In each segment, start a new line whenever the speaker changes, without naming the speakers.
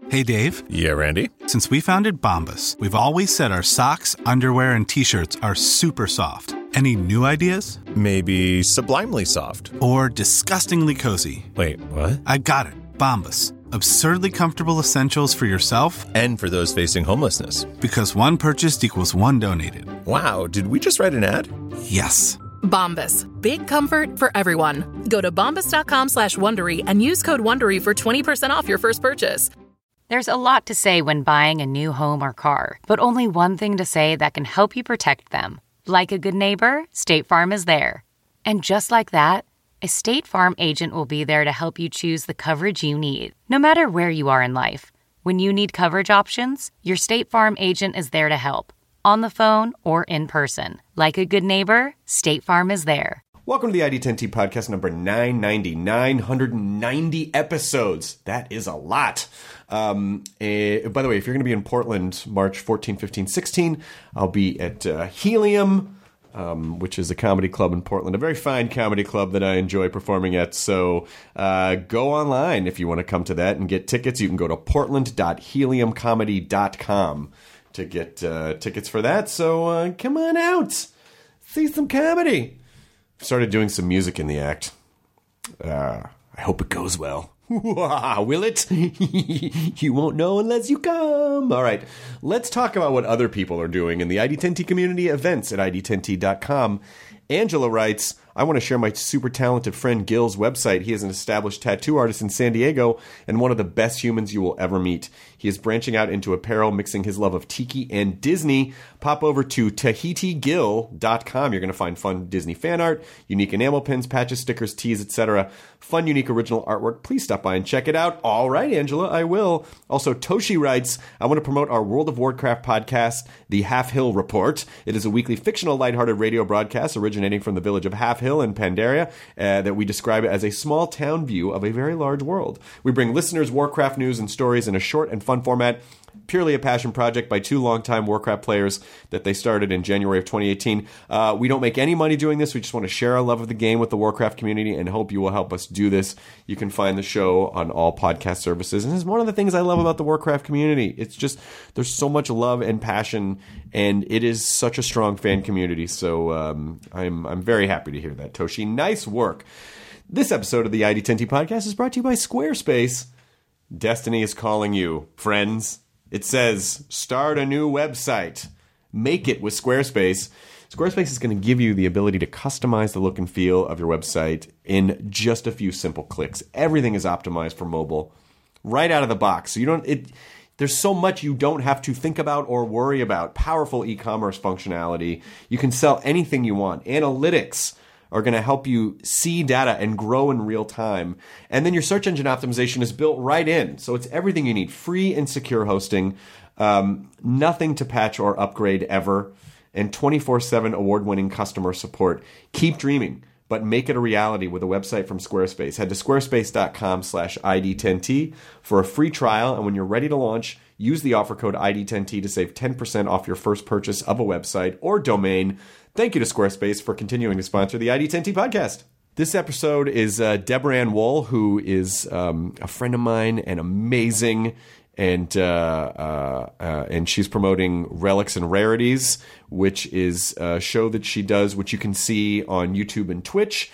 Hey, Dave.
Yeah, Randy?
Since we founded Bombas, we've always said our socks, underwear, and T-shirts are super soft. Any new ideas?
Maybe sublimely soft.
Or disgustingly cozy.
Wait, what?
I got it. Bombas. Absurdly comfortable essentials for yourself
and for those facing homelessness.
Because one purchased equals one donated.
Wow, did we just write an ad?
Yes.
Bombas. Big comfort for everyone. Go to bombas.com/Wondery and use code Wondery for 20% off your first purchase.
There's a lot to say when buying a new home or car, but only one thing to say that can help you protect them. Like a good neighbor, State Farm is there. And just like that, a State Farm agent will be there to help you choose the coverage you need, no matter where you are in life. When you need coverage options, your State Farm agent is there to help, on the phone or in person. Like a good neighbor, State Farm is there.
Welcome to the ID10T podcast number 990. 990 episodes. That is a lot. By the way, if you're going to be in Portland March 14, 15, 16, I'll be at Helium, which is a comedy club in Portland, a very fine comedy club that I enjoy performing at. So go online if you want to come to that and get tickets. You can go to portland.heliumcomedy.com to get tickets for that. So come on out. See some comedy. Started doing some music in the act. I hope it goes well. Will it? You won't know unless you come. All right. Let's talk about what other people are doing in the ID10T community, events at ID10T.com. Angela writes, I want to share my super talented friend Gil's website. He is an established tattoo artist in San Diego and one of the best humans you will ever meet. He is branching out into apparel, mixing his love of tiki and Disney. Pop over to TahitiGil.com. You're going to find fun Disney fan art, unique enamel pins, patches, stickers, tees, etc. Fun, unique, original artwork. Please stop by and check it out. All right, Angela, I will. Also, Toshi writes, I want to promote our World of Warcraft podcast, The Half Hill Report. It is a weekly fictional, lighthearted radio broadcast originating from the village of Half Hill in Pandaria that we describe as a small town view of a very large world. We bring listeners Warcraft news and stories in a short and fun format. Purely a passion project by two longtime Warcraft players that they started in January of 2018. We don't make any money doing this. We just want to share our love of the game with the Warcraft community and hope you will help us do this. You can find the show on all podcast services. And it's one of the things I love about the Warcraft community. It's just, there's so much love and passion, and it is such a strong fan community. So I'm very happy to hear that, Toshi. Nice work. This episode of the ID10T podcast is brought to you by Squarespace. Destiny is calling you, friends. It says, start a new website. Make it with Squarespace. Squarespace is going to give you the ability to customize the look and feel of your website in just a few simple clicks. Everything is optimized for mobile right out of the box. So there's so much you don't have to think about or worry about. Powerful e-commerce functionality. You can sell anything you want. Analytics are going to help you see data and grow in real time. And then your search engine optimization is built right in. So it's everything you need. Free and secure hosting. Nothing to patch or upgrade ever. And 24/7 award-winning customer support. Keep dreaming, but make it a reality with a website from Squarespace. Head to squarespace.com/ID10T for a free trial. And when you're ready to launch, use the offer code ID10T to save 10% off your first purchase of a website or domain. Thank you to Squarespace for continuing to sponsor the ID10T podcast. This episode is Deborah Ann Woll, who is a friend of mine and amazing, and she's promoting Relics and Rarities, which is a show that she does, which you can see on YouTube and Twitch.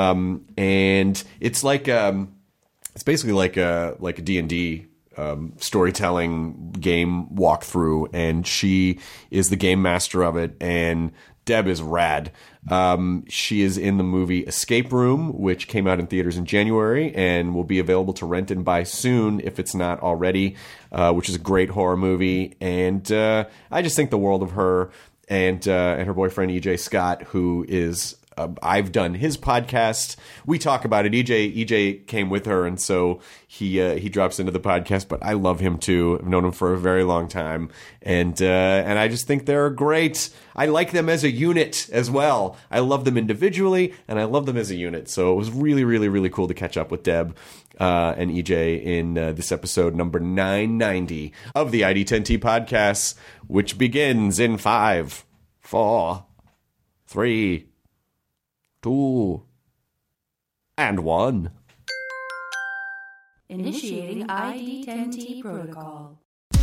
And it's like it's basically like a D&D storytelling game walkthrough, and she is the game master of it, and Deb is rad. She is in the movie Escape Room, which came out in theaters in January and will be available to rent and buy soon if it's not already, which is a great horror movie. And I just think the world of her and her boyfriend EJ Scott, who is I've done his podcast. We talk about it. EJ came with her, and so he drops into the podcast. But I love him too. I've known him for a very long time, and I just think they're great. I like them as a unit as well. I love them individually, and I love them as a unit. So it was really, really, really cool to catch up with Deb and EJ in this episode number 990 of the ID10T podcast, which begins in 5, 4, 3, 2, and 1.
Initiating ID10T protocol.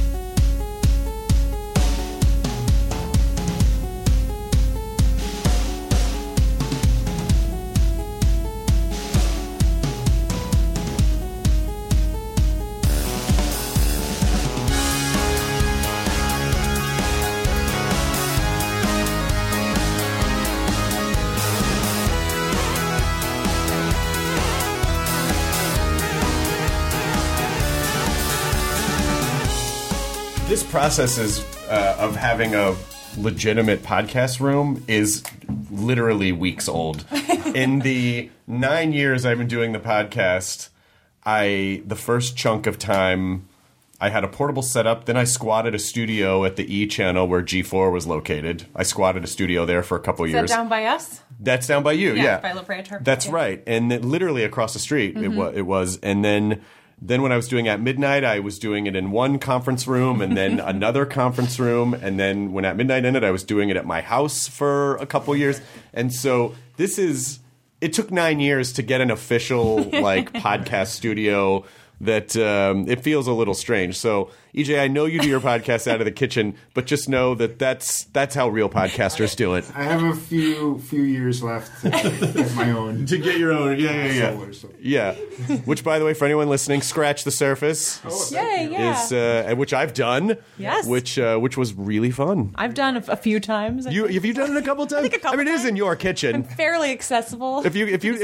This process of having a legitimate podcast room is literally weeks old. In the 9 years I've been doing the podcast, the first chunk of time, I had a portable setup. Then I squatted a studio at the E channel where G4 was located. I squatted a studio there for a couple years.
Is that down by us?
That's down by you, yeah.
By La Brea Turf.
That's right. And literally across the street it was. And then when I was doing At Midnight, I was doing it in one conference room and then another conference room. And then when At Midnight ended, I was doing it at my house for a couple years. And so it took 9 years to get an official podcast studio that it feels a little strange. So, EJ, I know you do your podcast out of the kitchen, but just know that that's how real podcasters do it.
I have a few years left to get my own.
To get your own, yeah. Which, by the way, for anyone listening, Scratch the Surface is which I've done.
Yes.
Which was really fun.
I've done a few times.
Have you done it a couple times? I mean, it is in your kitchen.
I'm fairly accessible.
If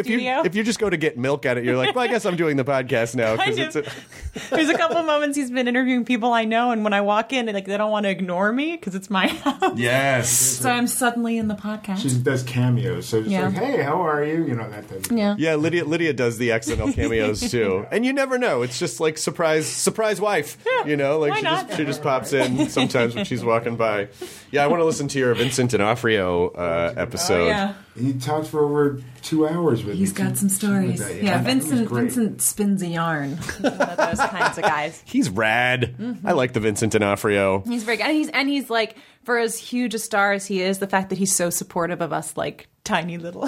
you just go to get milk at it, you're like, well, I guess I'm doing the podcast now.
There's a couple moments he's been interviewing people I know, and when I walk in, they don't want to ignore me because it's my house.
Yes.
So I'm suddenly in the podcast.
She does cameos, so just like, hey, how are you? You know, that type of thing.
Yeah, Lydia does the accidental cameos too, and you never know. It's just like surprise wife.
Yeah,
you know, like she just pops in sometimes when she's walking by. Yeah, I want to listen to your Vincent D'Onofrio episode.
Oh, yeah.
He talked for over 2 hours with me.
He's got some stories. Yeah, Vincent spins a yarn. One of those kinds of guys.
He's rad. Mm-hmm. I like the Vincent D'Onofrio.
He's very good. And he's like, for as huge a star as he is, the fact that he's so supportive of us, like, tiny little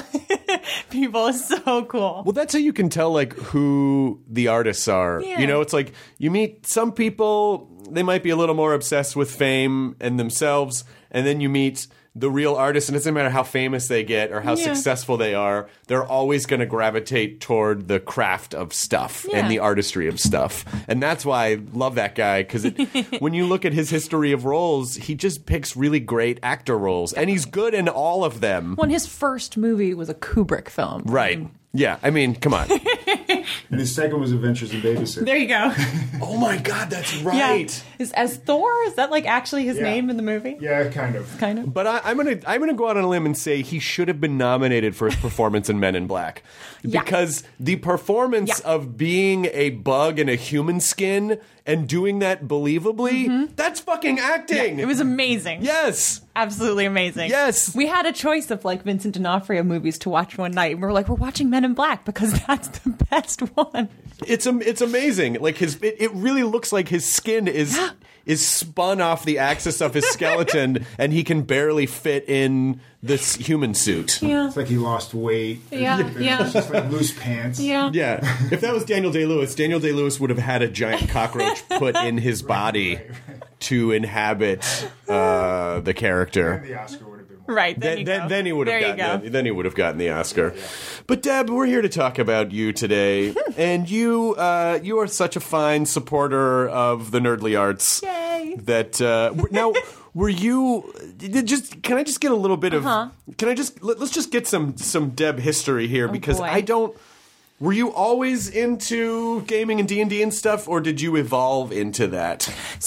people is so cool.
Well, that's how you can tell, like, who the artists are.
Yeah.
You know, it's like you meet some people, they might be a little more obsessed with fame and themselves, and then you meet the real artists, and it doesn't matter how famous they get or how successful they are, they're always going to gravitate toward the craft of stuff and the artistry of stuff. And that's why I love that guy, because when you look at his history of roles, he just picks really great actor roles, and he's good in all of them.
When his first movie was a Kubrick film.
Right. Yeah, I mean, come on.
And his second was Adventures in Babysitting.
There you go.
Oh my God, that's right.
Yeah. As Thor? Is that like actually his name in the movie?
Yeah, kind of.
Kind of.
But I'm gonna go out on a limb and say he should have been nominated for his performance in Men in Black, because the performance of being a bug in a human skin and doing that believably, that's fucking acting.
Yeah, it was amazing.
Yes.
Absolutely amazing.
Yes.
We had a choice of like Vincent D'Onofrio movies to watch one night. We were like, we're watching Men in Black because that's the best one.
It's amazing. Like it really looks like his skin is spun off the axis of his skeleton and he can barely fit in this human suit.
Yeah.
It's like he lost weight.
Yeah.
It's just like loose pants.
Yeah.
Yeah. If that was Daniel Day-Lewis would have had a giant cockroach put in his body to inhabit the character.
And the Oscar would have been
right.
Then he would have gotten the Oscar. But Deb, we're here to talk about you today, and you are such a fine supporter of the nerdly arts.
Yay!
That now. Were you can I just get a little bit of let's just get some Deb history here, because
boy.
I don't. Were you always into gaming and D&D and stuff, or did you evolve into that?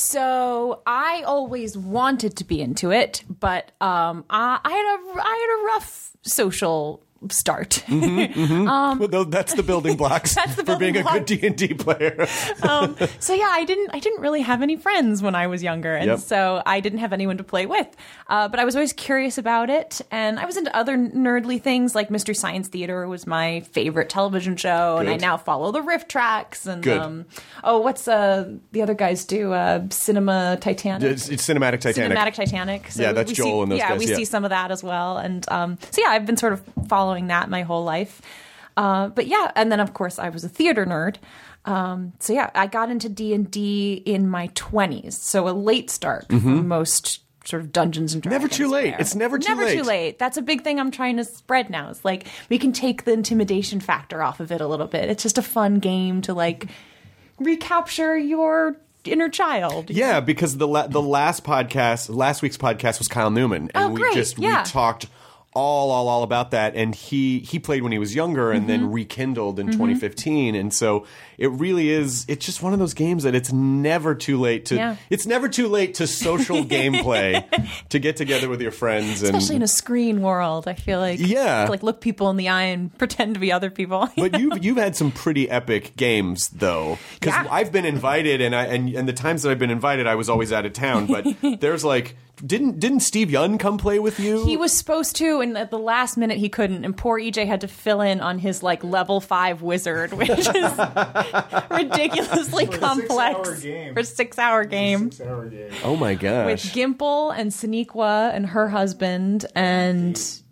So I always wanted to be into it, but I had a rough social start.
Well, that's the building blocks for being a good D&D player.
So yeah, I didn't really have any friends when I was younger, and so I didn't have anyone to play with. But I was always curious about it, and I was into other nerdly things, like Mystery Science Theater was my favorite television show, and I now follow the Riff Tracks and what's the other guys do? Cinema Titanic.
It's Cinematic Titanic.
Cinematic Titanic. So
that's Joel and those guys.
We see some of that as well, and so yeah, I've been sort of following that my whole life. But yeah, and then of course I was a theater nerd. So yeah, I got into D&D in my 20s, so a late start for most sort of Dungeons and Dragons.
Never too late. It's never too late.
Never too late. That's a big thing I'm trying to spread now. It's like we can take the intimidation factor off of it a little bit. It's just a fun game to like recapture your inner child.
Yeah, because the last week's podcast was Kyle Newman, and we talked all about that, and he played when he was younger and then rekindled in 2015, and so it really is, it's just one of those games that it's never too late to it's never too late to social gameplay, to get together with your friends,
especially in a screen world. I feel like like look people in the eye and pretend to be other people.
But you've had some pretty epic games though, because I've been invited, and the times that I've been invited I was always out of town, but there's like Didn't Steve Young come play with you?
He was supposed to, and at the last minute he couldn't. And poor EJ had to fill in on his like level 5 wizard, which is ridiculously complex for a 6-hour game.
Oh my gosh!
With Gimple and Sonequa and her husband and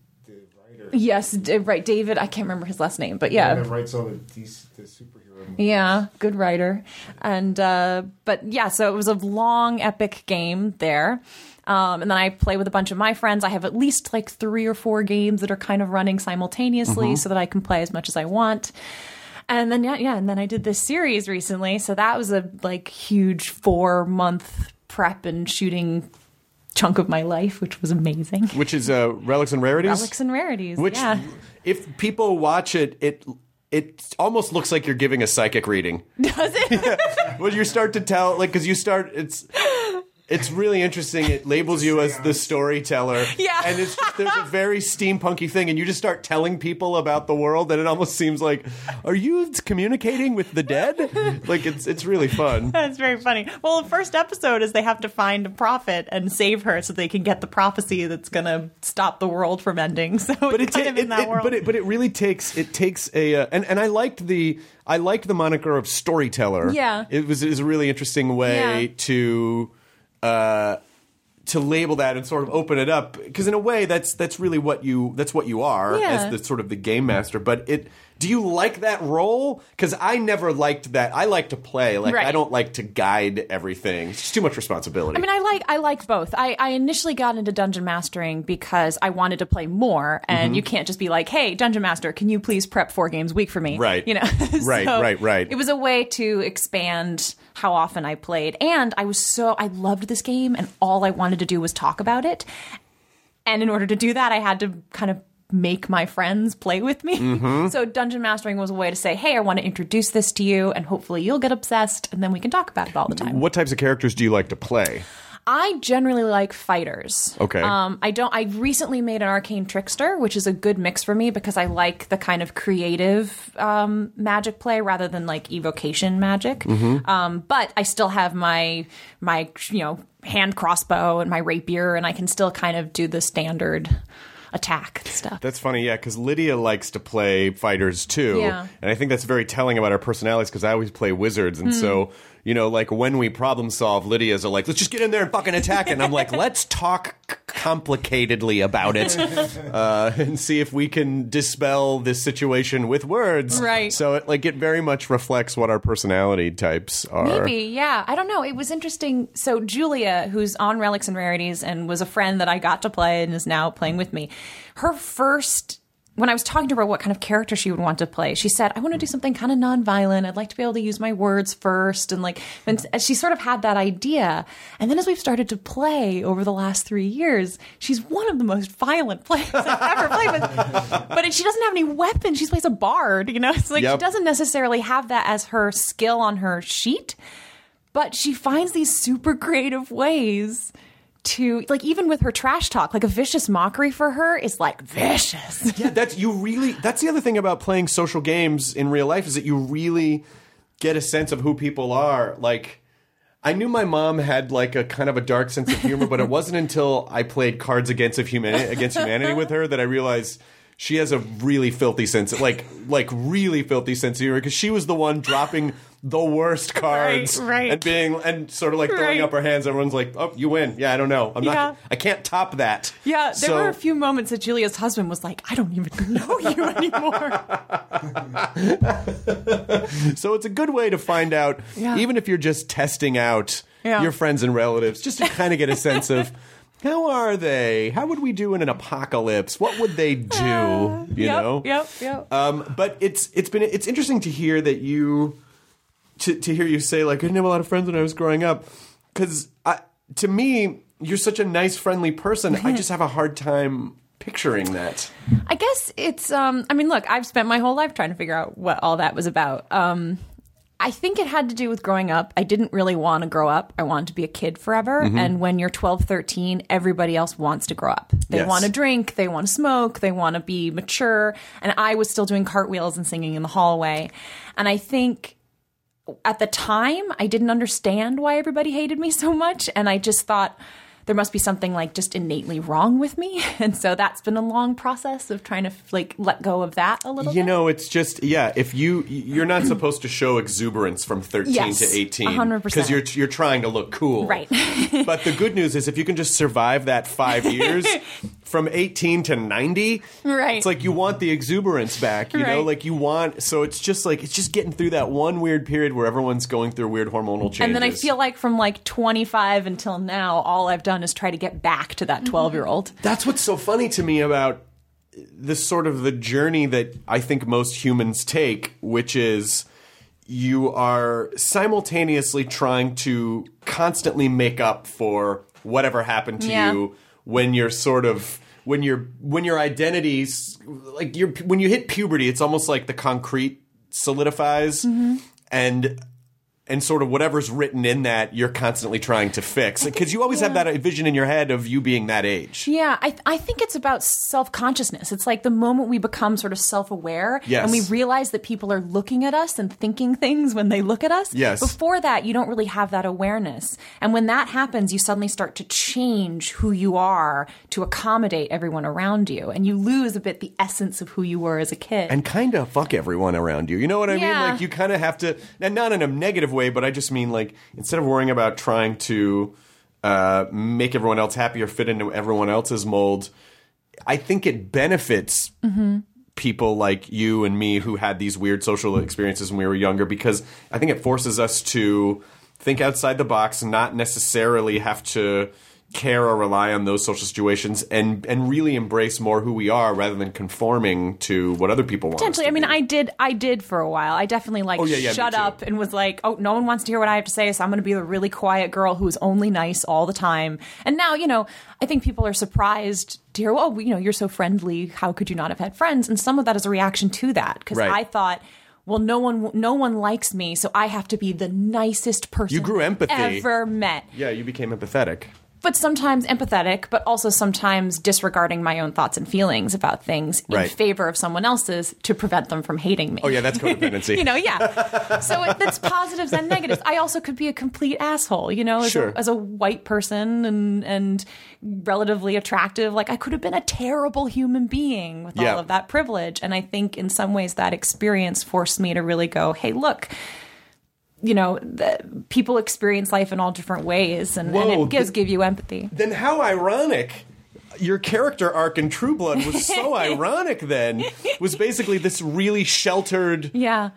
David. I can't remember his last name, but yeah,
that writes all the superhero movies.
Yeah, good writer. And but yeah, so it was a long, epic game there. And then I play with a bunch of my friends. I have at least like 3 or 4 games that are kind of running simultaneously so that I can play as much as I want. And then, and then I did this series recently. So that was a like huge 4-month prep and shooting chunk of my life, which was amazing.
Which is Relics and Rarities?
Relics and Rarities,
which, if people watch it, it almost looks like you're giving a psychic reading.
Does it?
Well, you start to tell, like, because it's really interesting. It labels you as the storyteller. Yeah. And it's just, there's a very steampunky thing, and you just start telling people about the world, and it almost seems like, are you communicating with the dead? Like, it's really fun.
That's very funny. Well, the first episode is they have to find a prophet and save her so they can get the prophecy that's going to stop the world from ending. So it's kind of in that world.
But it really takes a and I liked the moniker of storyteller. Yeah. It was a really interesting way to label that and sort of open it up, because in a way that's really what you are as the sort of the game master. But do you like that role? Because I never liked that. I like to play. I don't like to guide everything. It's just too much responsibility.
I mean, I like both. I initially got into dungeon mastering because I wanted to play more, and you can't just be like, hey, dungeon master, can you please prep 4 games a week for me?
Right.
You know.
Right.
It was a way to expand how often I played, and I loved this game, and all I wanted to do was talk about it. And in order to do that, I had to kind of make my friends play with me. So dungeon mastering was a way to say, hey, I want to introduce this to you, and hopefully you'll get obsessed, and then we can talk about it all the time.
What types of characters do you like to play?
I generally like fighters.
Okay.
I recently made an arcane trickster, which is a good mix for me because I like the kind of creative magic play rather than like evocation magic. But I still have my hand crossbow and my rapier, and I can still kind of do the standard attack stuff.
That's funny, yeah, because Lydia likes to play fighters too. Yeah. And I think that's very telling about our personalities, because I always play wizards, and so, like when we problem solve, Lydia's are like, let's just get in there and fucking attack it. And I'm like, let's talk complicatedly about it and see if we can dispel this situation with words.
Right.
So it very much reflects what our personality types are.
Maybe, yeah. I don't know. It was interesting. So Julia, who's on Relics and Rarities and was a friend that I got to play and is now playing with me, when I was talking to her about what kind of character she would want to play, she said, I want to do something kind of nonviolent. I'd like to be able to use my words first. And she sort of had that idea. And then as we've started to play over the last 3 years, she's one of the most violent players I've ever played with. But she doesn't have any weapons. She plays a bard, It's like she doesn't necessarily have that as her skill on her sheet. But she finds these super creative ways to, even with her trash talk, a vicious mockery for her is vicious.
Yeah, that's the other thing about playing social games in real life, is that you really get a sense of who people are. I knew my mom had a kind of a dark sense of humor, but it wasn't until I played Cards Against Humanity with her that I realized she has a really filthy sense of, really filthy sense of humor, because she was the one dropping the worst cards.
Right.
And sort of like throwing up our hands. Everyone's like, oh, you win. Yeah, I don't know. I can't top that.
Yeah, there were a few moments that Julia's husband was like, I don't even know you anymore.
So it's a good way to find out, even if you're just testing out your friends and relatives, just to kind of get a sense of, how are they? How would we do in an apocalypse? What would they do? You know?
Yep.
But it's interesting to hear that to hear you say, like, I didn't have a lot of friends when I was growing up. Because to me, you're such a nice, friendly person. I just have a hard time picturing that.
I guess it's, look, I've spent my whole life trying to figure out what all that was about. I think it had to do with growing up. I didn't really want to grow up. I wanted to be a kid forever. And when you're 12, 13, everybody else wants to grow up. They want to drink. They want to smoke. They want to be mature. And I was still doing cartwheels and singing in the hallway. And I think at the time, I didn't understand why everybody hated me so much. And I just thought there must be something like just innately wrong with me. And so that's been a long process of trying to like let go of that a little bit.
You know, it's just, if you're not supposed to show exuberance from 13 to 18.
100%.
Because you're trying to look cool.
Right.
But the good news is if you can just survive that 5 years from 18 to 90,
right.
It's like you want the exuberance back, you know, like you want, so it's just getting through that one weird period where everyone's going through weird hormonal changes.
And then I feel like from like 25 until now, all I've done is try to get back to that 12-year-old.
That's what's so funny to me about this sort of the journey that I think most humans take, which is you are simultaneously trying to constantly make up for whatever happened to you when you're sort of when your identity's like when you hit puberty, it's almost like the concrete solidifies and sort of whatever's written in that, you're constantly trying to fix. Because you always have that vision in your head of you being that age.
Yeah, I think it's about self-consciousness. It's like the moment we become sort of self-aware and we realize that people are looking at us and thinking things when they look at us.
Yes.
Before that, you don't really have that awareness. And when that happens, you suddenly start to change who you are to accommodate everyone around you. And you lose a bit the essence of who you were as a kid.
And kind of fuck everyone around you. You know what I mean? Like you kind of have to, and not in a negative way, but I just mean like instead of worrying about trying to make everyone else happy or fit into everyone else's mold, I think it benefits people like you and me who had these weird social experiences when we were younger, because I think it forces us to think outside the box and not necessarily have to care or rely on those social situations and really embrace more who we are rather than conforming to what other people want.
Potentially. I mean, I did for a while. I definitely shut up and was like, oh, no one wants to hear what I have to say, so I'm going to be the really quiet girl who's only nice all the time. And now, you know, I think people are surprised to hear, well, you know, you're so friendly. How could you not have had friends? And some of that is a reaction to that, because I thought, well, no one likes me, so I have to be the nicest person
you grew empathy
ever met.
Yeah, you became empathetic.
But sometimes empathetic, but also sometimes disregarding my own thoughts and feelings about things in favor of someone else's to prevent them from hating me.
Oh, yeah, that's codependency.
You know, yeah. So that's positives and negatives. I also could be a complete asshole, you know, as a white person and relatively attractive. Like, I could have been a terrible human being with all of that privilege. And I think in some ways that experience forced me to really go, hey, look, you know, people experience life in all different ways, and it does give you empathy.
Then how ironic. Your character arc in True Blood was so ironic then. Was basically this really sheltered,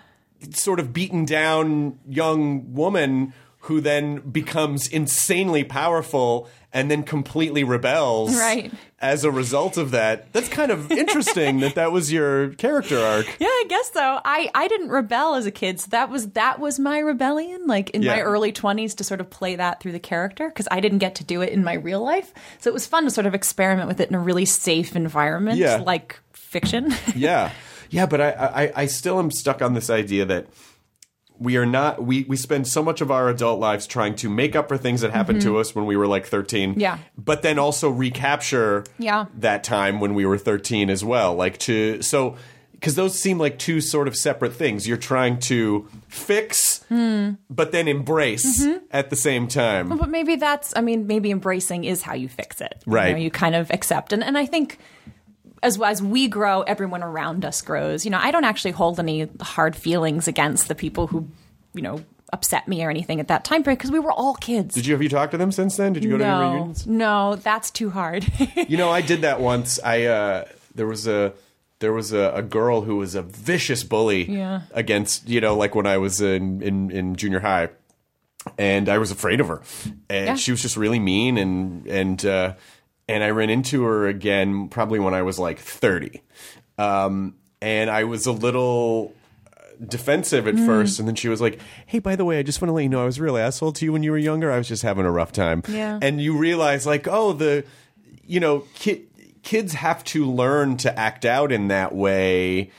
sort of beaten down young woman who then becomes insanely powerful and then completely rebels as a result of that. That's kind of interesting that was your character arc.
Yeah, I guess so. I didn't rebel as a kid, so that was my rebellion, like in my early 20s, to sort of play that through the character, because I didn't get to do it in my real life. So it was fun to sort of experiment with it in a really safe environment, like fiction.
Yeah, but I still am stuck on this idea that we are not. We spend so much of our adult lives trying to make up for things that happened to us when we were like 13.
Yeah.
But then also recapture that time when we were 13 as well. Like because those seem like two sort of separate things. You're trying to fix, but then embrace at the same time.
But maybe maybe embracing is how you fix it.
Right.
You know, you kind of accept. And I think as we grow, everyone around us grows. You know, I don't actually hold any hard feelings against the people who upset me or anything at that time period because we were all kids.
Have you talked to them since then? Did you go to any reunions?
No, that's too hard.
I did that once. There was a girl who was a vicious bully against, like when I was in junior high, and I was afraid of her, and she was just really mean, and I ran into her again probably when I was like 30, and I was a little defensive at first, and then she was like, "Hey, by the way, I just want to let you know I was a real asshole to you when you were younger. I was just having a rough time."
Yeah.
And you realize like, kids have to learn to act out in that way,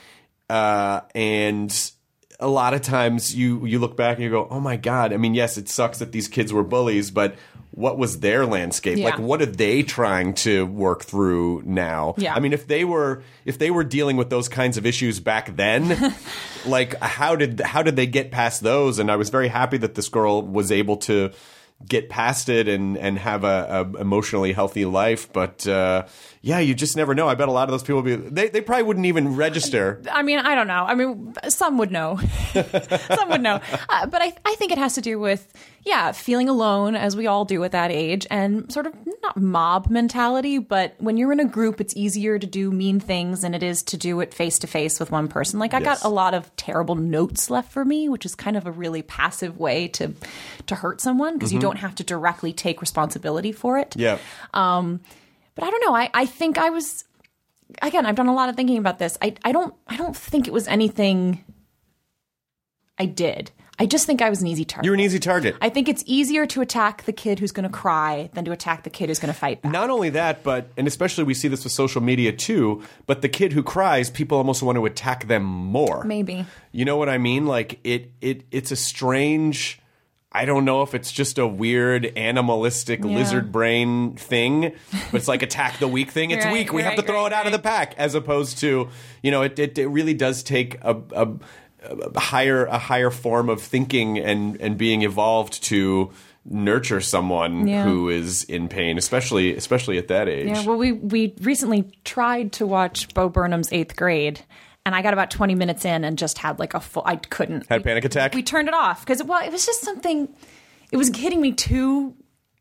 and a lot of times you look back and you go, "Oh my God!" I mean, yes, it sucks that these kids were bullies, but what was their landscape?
Yeah.
Like, what are they trying to work through now?
Yeah.
I mean, if they were dealing with those kinds of issues back then, like how did they get past those? And I was very happy that this girl was able to get past it and have a emotionally healthy life. But you just never know. I bet a lot of those people they probably wouldn't even register.
I mean, I don't know. I mean, some would know. Some would know. But I think it has to do with, feeling alone, as we all do at that age, and sort of not mob mentality, but when you're in a group, it's easier to do mean things than it is to do it face to face with one person. Like, I got a lot of terrible notes left for me, which is kind of a really passive way to hurt someone because you don't have to directly take responsibility for it.
Yeah.
But I don't know. I think I was, again, I've done a lot of thinking about this. I don't think it was anything I did. I just think I was an easy target.
You're an easy target.
I think it's easier to attack the kid who's going to cry than to attack the kid who's going to fight back.
Not only that, and especially we see this with social media too, but the kid who cries, people almost want to attack them more.
Maybe.
You know what I mean? Like it's a strange, I don't know if it's just a weird animalistic lizard brain thing, but it's like attack the weak thing. It's weak. We have to throw it out of the pack, as opposed to, it really does take a higher form of thinking and being evolved to nurture someone who is in pain, especially at that age.
Yeah, well, we recently tried to watch Bo Burnham's 8th Grade, and I got about 20 minutes in and just had like I couldn't.
Had a panic attack?
We turned it off because, it was just something, it was hitting me too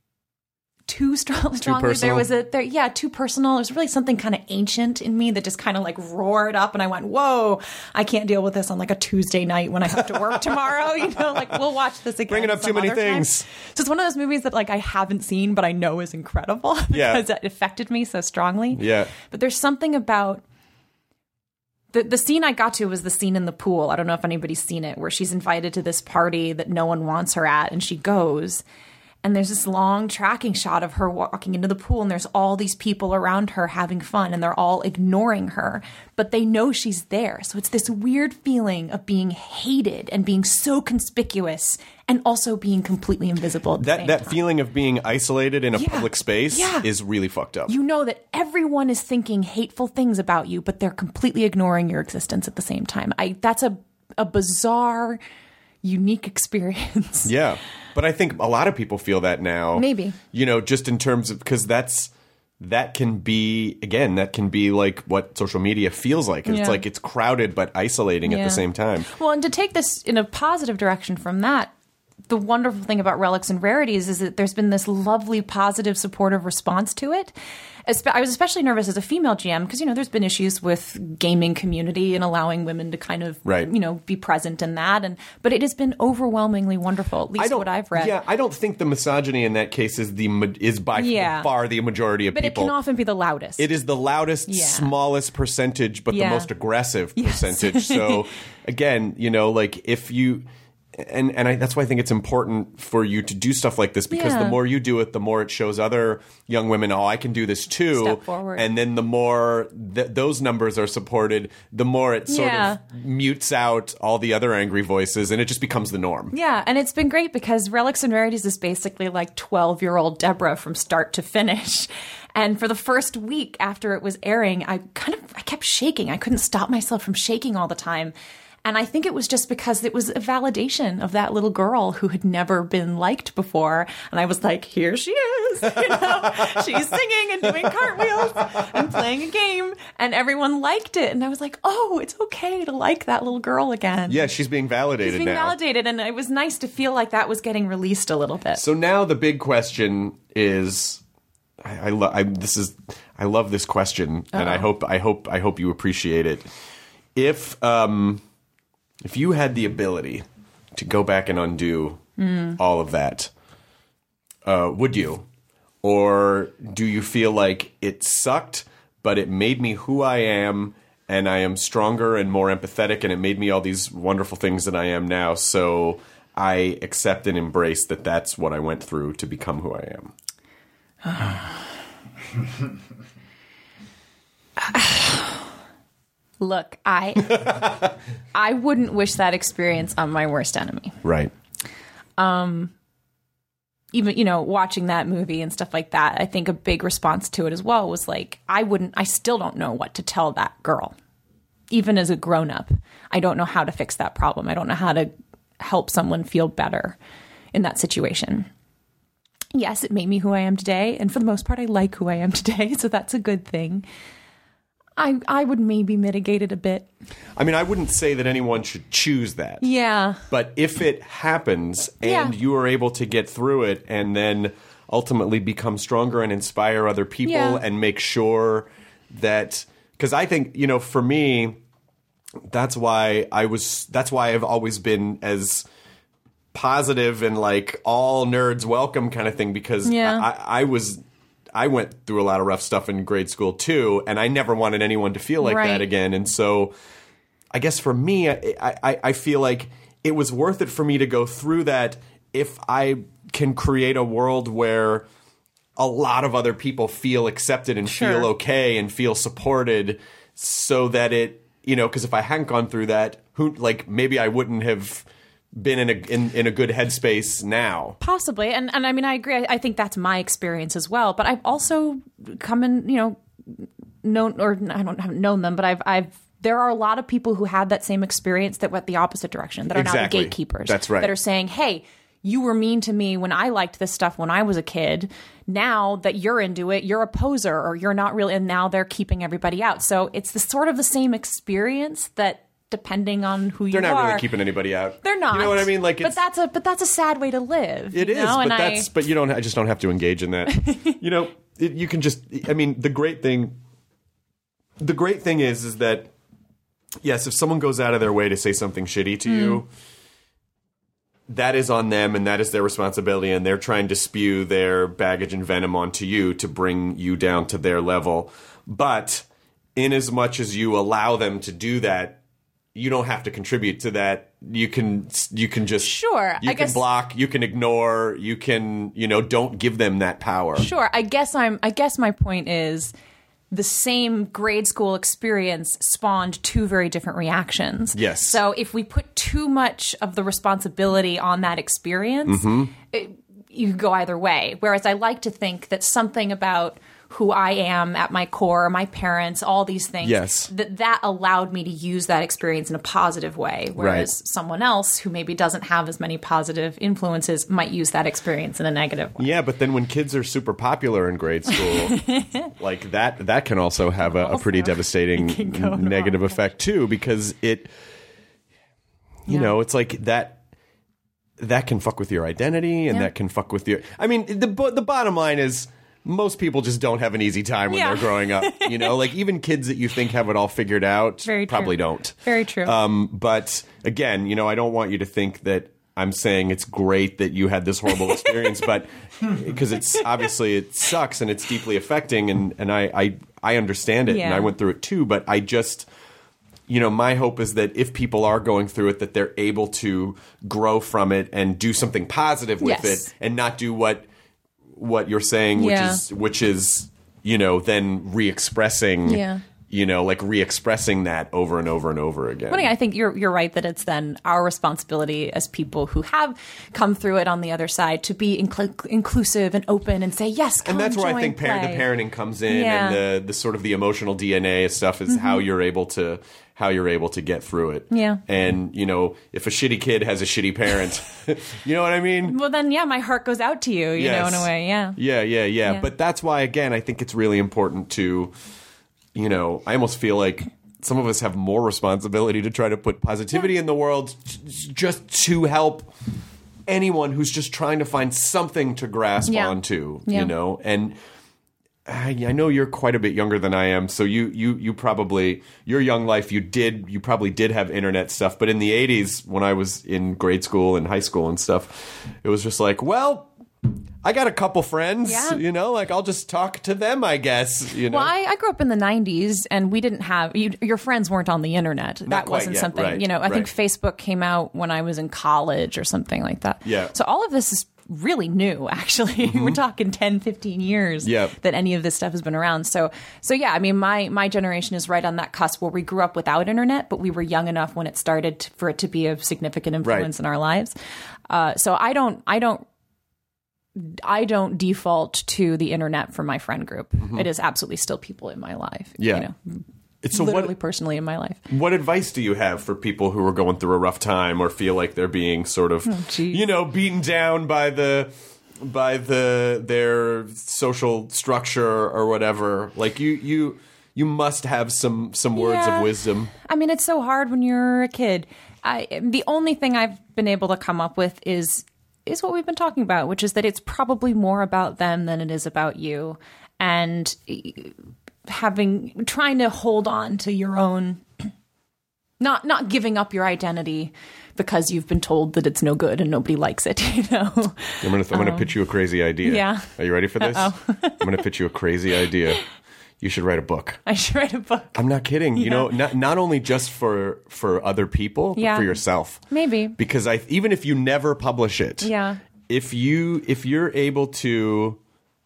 strongly.
Personal?
Too personal. There's really something kind of ancient in me that just kind of like roared up, and I went, "Whoa, I can't deal with this on like a Tuesday night when I have to work tomorrow." Like, we'll watch this again.
Bringing up too many things.
So it's one of those movies that like I haven't seen, but I know is incredible because it affected me so strongly.
Yeah.
But there's something about the scene I got to was the scene in the pool. I don't know if anybody's seen it, where she's invited to this party that no one wants her at, and she goes. And there's this long tracking shot of her walking into the pool, and there's all these people around her having fun, and they're all ignoring her, but they know she's there. So it's this weird feeling of being hated and being so conspicuous and also being completely invisible at the same time.
Feeling of being isolated in a public space is really fucked up.
You know that everyone is thinking hateful things about you, but they're completely ignoring your existence at the same time. That's a bizarre, unique experience.
Yeah. But I think a lot of people feel that now.
Maybe.
Just in terms of, because that can be like what social media feels like. It's like it's crowded but isolating at the same time.
Well, and to take this in a positive direction from that, the wonderful thing about Relics and Rarities is that there's been this lovely, positive, supportive response to it. I was especially nervous as a female GM because, there's been issues with gaming community and allowing women to kind of, be present in that. But it has been overwhelmingly wonderful, at least what I've read.
Yeah, I don't think the misogyny in that case is by far the majority of people.
But it can often be the loudest.
It is the loudest, smallest percentage, but the most aggressive percentage. So, again, like if you... And that's why I think it's important for you to do stuff like this, because the more you do it, the more it shows other young women, I can do this too.
Step forward.
And then the more those numbers are supported, the more it sort of mutes out all the other angry voices, and it just becomes the norm. Yeah,
and it's been great because Relics and Rarities is basically like 12-year-old Deborah from start to finish. And for the first week after it was airing, I kept shaking. I couldn't stop myself from shaking all the time. And I think it was just because it was a validation of that little girl who had never been liked before. And I was like, here she is. She's singing and doing cartwheels and playing a game, and everyone liked it. And I was like, oh, it's okay to like that little girl again.
Yeah, she's being validated
She's being
now.
validated, and it was nice to feel like that was getting released a little bit.
So now the big question is, I love this question, and I hope you appreciate it. If you had the ability to go back and undo all of that, would you? Or do you feel like it sucked, but it made me who I am, and I am stronger and more empathetic, and it made me all these wonderful things that I am now, so I accept and embrace that that's what I went through to become who I am?
Look, I wouldn't wish that experience on my worst enemy.
Right.
Even, watching that movie and stuff like that, I think a big response to it as well was like, I still don't know what to tell that girl. Even as a grown-up, I don't know how to fix that problem. I don't know how to help someone feel better in that situation. Yes, it made me who I am today, and for the most part, I like who I am today, so that's a good thing. I would maybe mitigate it a bit.
I mean, I wouldn't say that anyone should choose that.
Yeah.
But if it happens and you are able to get through it and then ultimately become stronger and inspire other people and make sure that... Because I think, for me, that's why I've always been as positive and like all nerds welcome kind of thing, because I went through a lot of rough stuff in grade school too, and I never wanted anyone to feel like that again. And so I guess for me, I feel like it was worth it for me to go through that if I can create a world where a lot of other people feel accepted and feel okay and feel supported, so that it, because if I hadn't gone through that, maybe I wouldn't have been in a good headspace now. Possibly.
And I mean, I agree. I think that's my experience as well. But I've also come in, known, or I haven't known them, but there are a lot of people who had that same experience that went the opposite direction, that are now the gatekeepers.
That's right.
That are saying, hey, you were mean to me when I liked this stuff when I was a kid. Now that you're into it, you're a poser, or you're not really, and now they're keeping everybody out. So it's the same experience that, depending on who you are,
they're not really keeping anybody out.
They're not.
You know what I mean? Like,
but that's a sad way to live.
It is, but you don't. I just don't have to engage in that. You can just. I mean, the great thing is that, yes, if someone goes out of their way to say something shitty to you, that is on them, and that is their responsibility, and they're trying to spew their baggage and venom onto you to bring you down to their level. But in as much as you allow them to do that, you don't have to contribute to that. You can just you can block, you can ignore, you can don't give them that power.
Sure. I guess my point is, the same grade school experience spawned two very different reactions.
Yes.
So if we put too much of the responsibility on that experience, you go either way. Whereas I like to think that something about who I am at my core, my parents, all these things, that allowed me to use that experience in a positive way. Whereas someone else who maybe doesn't have as many positive influences might use that experience in a negative way.
Yeah, but then when kids are super popular in grade school, like that can also have a pretty devastating negative effect too, because it, it's like that can fuck with your identity, and that can fuck with your, I mean, the bottom line is, most people just don't have an easy time when they're growing up. Like even kids that you think have it all figured out probably don't.
Very true.
But again, I don't want you to think that I'm saying it's great that you had this horrible experience, but because it's obviously it sucks and it's deeply affecting, and I understand it, and I went through it too. But I just, my hope is that if people are going through it, that they're able to grow from it and do something positive with it, and not do what you're saying, which is then re-expressing like re-expressing that over and over and over again.
I think you're right that it's then our responsibility as people who have come through it on the other side to be inclusive and open and say, yes, come
and that's where I
join,
think
play.
the parenting comes in, and the sort of the emotional DNA stuff is how you're able to get through it.
Yeah.
And, if a shitty kid has a shitty parent, you know what I mean?
Well, then, my heart goes out to you, you know, in a way, yeah.
Yeah. But that's why, again, I think it's really important to, I almost feel like some of us have more responsibility to try to put positivity in the world just to help anyone who's just trying to find something to grasp onto, and I know you're quite a bit younger than I am, so you probably, your young life, you probably did have internet stuff, but in the 80s when I was in grade school and high school and stuff, it was just like, well, I got a couple friends, I'll just talk to them, I guess. Well,
I grew up in the 90s and we didn't have, your friends weren't on the internet. That wasn't
yet,
something,
right,
I think Facebook came out when I was in college or something like that.
Yeah.
So all of this is really new, actually. We're talking 10, 15 years that any of this stuff has been around. So yeah, I mean, my generation is right on that cusp where we grew up without internet, but we were young enough when it started for it to be a significant influence in our lives. So I don't default to the internet for my friend group. It is absolutely still people in my life.
Yeah.
So literally personally in my life.
What advice do you have for people who are going through a rough time or feel like they're being sort of, beaten down by their social structure or whatever? Like you must have some words of wisdom.
I mean, it's so hard when you're a kid. The only thing I've been able to come up with is what we've been talking about, which is that it's probably more about them than it is about you. And trying to hold on to your own, not giving up your identity because you've been told that it's no good and nobody likes it, I'm
gonna pitch you a crazy idea.
Yeah.
Are you ready for this? I'm gonna pitch you a crazy idea. You should write a book.
I should write a book.
I'm not kidding. Not only just for other people, but for yourself.
Maybe.
Because even if you never publish it, if you're able to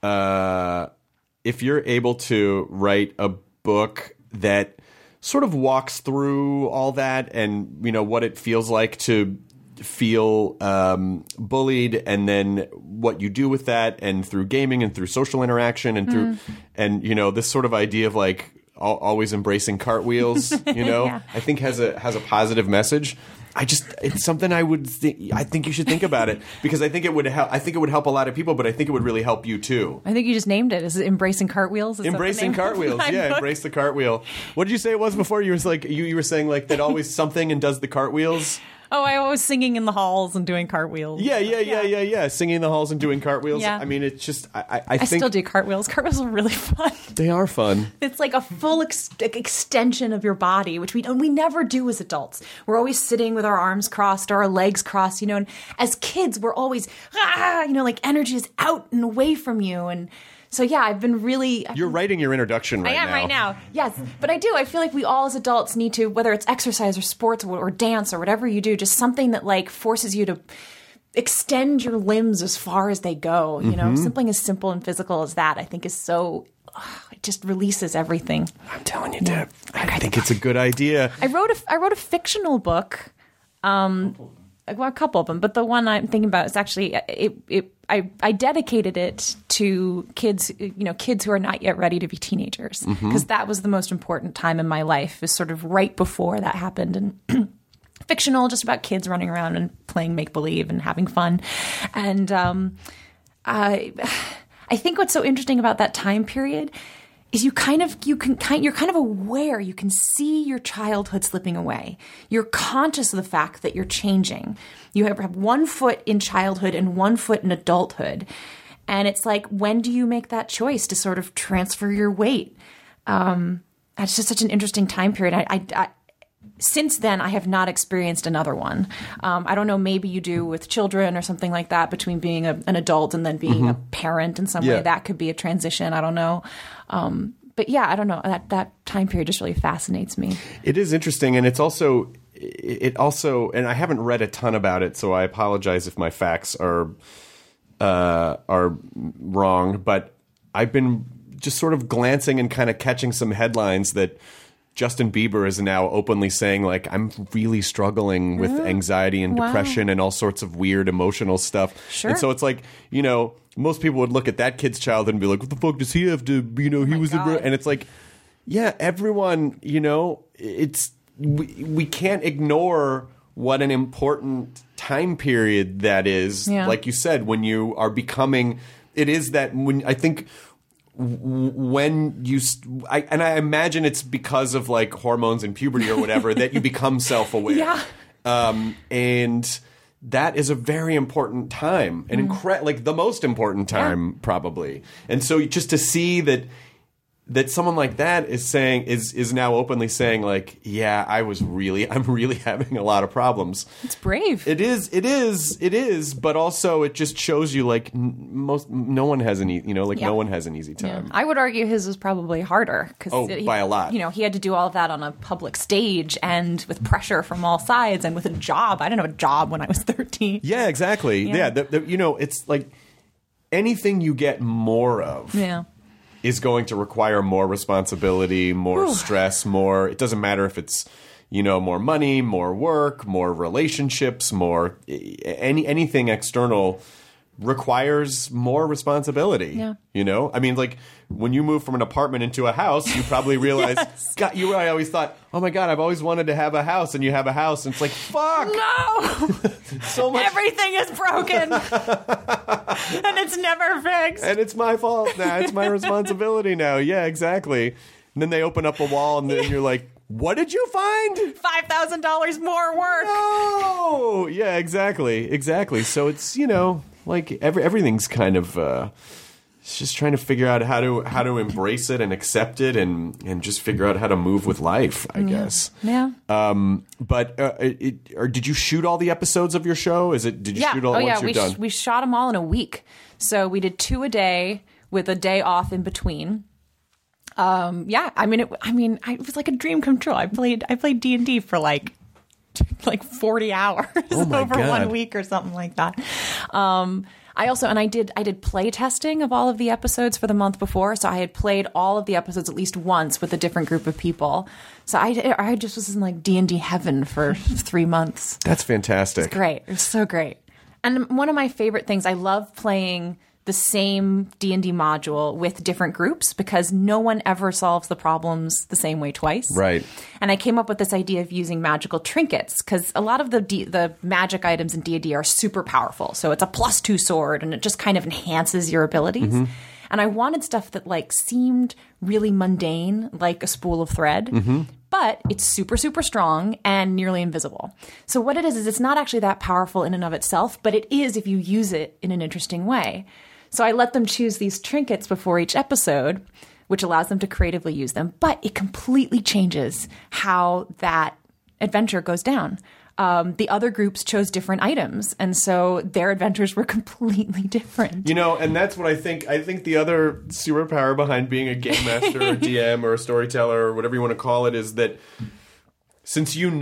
write a book that sort of walks through all that and what it feels like to feel bullied, and then what you do with that, and through gaming and through social interaction and through this sort of idea of like always embracing cartwheels, I think has a positive message. It's something I think you should think about it, because I think it would help. I think it would help a lot of people, but I think it would really help you too.
I think you just named it. Is it Embracing Cartwheels?
Embracing Cartwheels. Yeah, embrace the cartwheel. What did you say it was before? You were like you were saying like that always something and does the cartwheels.
Oh, I was singing in the halls and doing cartwheels.
Yeah. Singing in the halls and doing cartwheels.
Yeah.
I mean, it's just I think
still do cartwheels. Cartwheels are really fun.
They are fun.
It's like a full extension of your body, which we never do as adults. We're always sitting with our arms crossed or our legs crossed, and as kids, we're always like energy is out and away from you. And so, yeah, I've been really...
You're writing your introduction right now.
I am right now, yes. But I do. I feel like we all as adults need to, whether it's exercise or sports or dance or whatever you do, just something that like forces you to extend your limbs as far as they go. Something as simple and physical as that, I think is so... it just releases everything.
I'm telling you, Deb. I think it's a good idea.
I wrote a fictional book. Well, a couple of them, but the one I'm thinking about is actually I dedicated it to kids, kids who are not yet ready to be teenagers, because that was the most important time in my life, is sort of right before that happened, and fictional, just about kids running around and playing make believe and having fun, and I think what's so interesting about that time period is you're kind of aware. You can see your childhood slipping away. You're conscious of the fact that you're changing. You have one foot in childhood and one foot in adulthood. And it's like, when do you make that choice to sort of transfer your weight? That's just such an interesting time period. I since then, I have not experienced another one. I don't know, maybe you do with children or something like that, between being an adult and then being a parent in some way. That could be a transition. I don't know. But yeah, I don't know. That time period just really fascinates me.
It is interesting. And it also, and I haven't read a ton about it, so I apologize if my facts are wrong, but I've been just sort of glancing and kind of catching some headlines that Justin Bieber is now openly saying, like, I'm really struggling with anxiety and depression and all sorts of weird emotional stuff.
Sure.
And so it's like, you know, most people would look at that kid's childhood and be like, what the fuck does he have to, you know, he was, and it's like, yeah, everyone, you know, we can't ignore what an important time period that is.
Yeah.
Like you said, when you are becoming, it is that when I think when you, and I imagine it's because of like hormones and puberty or whatever that you become self-aware.
Yeah.
And that is a very important time, like the most important time probably. And so just to see that someone like that is saying is now openly saying like, yeah, I'm really having a lot of problems.
It's brave.
It is, but also it just shows you like no one has no one has an easy time.
Yeah. I would argue his was probably harder because
by a lot.
You know, he had to do all of that on a public stage and with pressure from all sides and with a job. I didn't have a job when I was 13.
Yeah, exactly. Yeah, you know, it's like anything you get more of.
Yeah.
Is going to require more responsibility, more stress, more. It doesn't matter if it's, you know, more money, more work, more relationships, more anything external requires more responsibility. Yeah. You know, I mean, like when you move from an apartment into a house, you probably realize. God, I always thought, oh my God, I've always wanted to have a house, and you have a house, and it's like, fuck,
no,
so much.
Everything is broken, and it's never fixed,
and it's my fault now. It's my responsibility now. Yeah, exactly. And then they open up a wall, and then you're like, what did you find?
$5,000 more work.
No. Yeah, exactly. So it's, you know, like everything's kind of it's just trying to figure out how to embrace it and accept it and just figure out how to move with life, I guess.
Yeah.
But did you shoot all the episodes of your show? Did you shoot all once you're done?
We shot them all in a week. So we did 2 a day with a day off in between. I mean, it was like a dream come true. I played D&D for like 40 hours over 1 week or something like that. I did play testing of all of the episodes for the month before, so I had played all of the episodes at least once with a different group of people. So I just was in like D&D heaven for 3 months.
That's fantastic.
It's great. It's so great. And one of my favorite things, I love playing the same D&D module with different groups because no one ever solves the problems the same way twice.
Right.
And I came up with this idea of using magical trinkets because a lot of the magic items in D&D are super powerful. So it's a +2 sword and it just kind of enhances your abilities. Mm-hmm. And I wanted stuff that like seemed really mundane, like a spool of thread. Mm-hmm. But it's super, super strong and nearly invisible. So what it is it's not actually that powerful in and of itself, but it is if you use it in an interesting way. So I let them choose these trinkets before each episode, which allows them to creatively use them. But it completely changes how that adventure goes down. The other groups chose different items, and so their adventures were completely different.
You know, and that's what I think. I think the other superpower behind being a game master or DM or a storyteller or whatever you want to call it is that since you're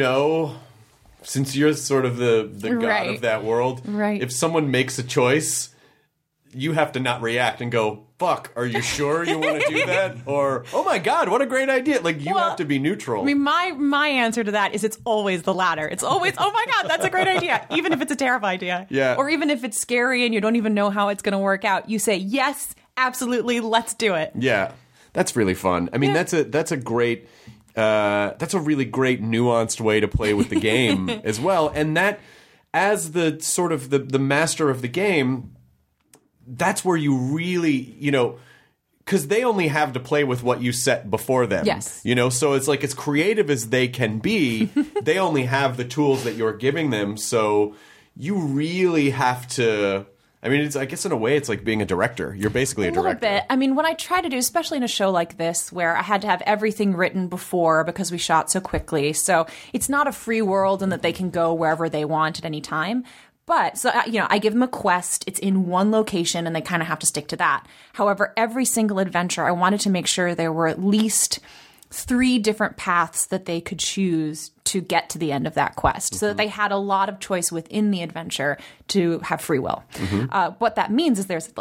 sort of the god of that world, if someone makes a choice, you have to not react and go, fuck, are you sure you want to do that? Or, oh my God, what a great idea. Like, you have to be neutral.
I mean, my answer to that is it's always the latter. It's always, oh my God, that's a great idea. Even if it's a terrible idea.
Yeah.
Or even if it's scary and you don't even know how it's going to work out. You say, yes, absolutely, let's do it.
Yeah. That's really fun. I mean, that's a great, that's a really great nuanced way to play with the game as well. And that, as the sort of the master of the game, that's where you really, you know, because they only have to play with what you set before them.
Yes.
You know, so it's like as creative as they can be, they only have the tools that you're giving them. So you really have to, I mean, I guess in a way it's like being a director. You're basically a director.
A little bit. I mean, what I try to do, especially in a show like this, where I had to have everything written before because we shot so quickly. So it's not a free world and that they can go wherever they want at any time. But, so, you know, I give them a quest. It's in one location, and they kind of have to stick to that. However, every single adventure, I wanted to make sure there were at least 3 different paths that they could choose to get to the end of that quest, so that they had a lot of choice within the adventure to have free will. Mm-hmm. What that means is there's like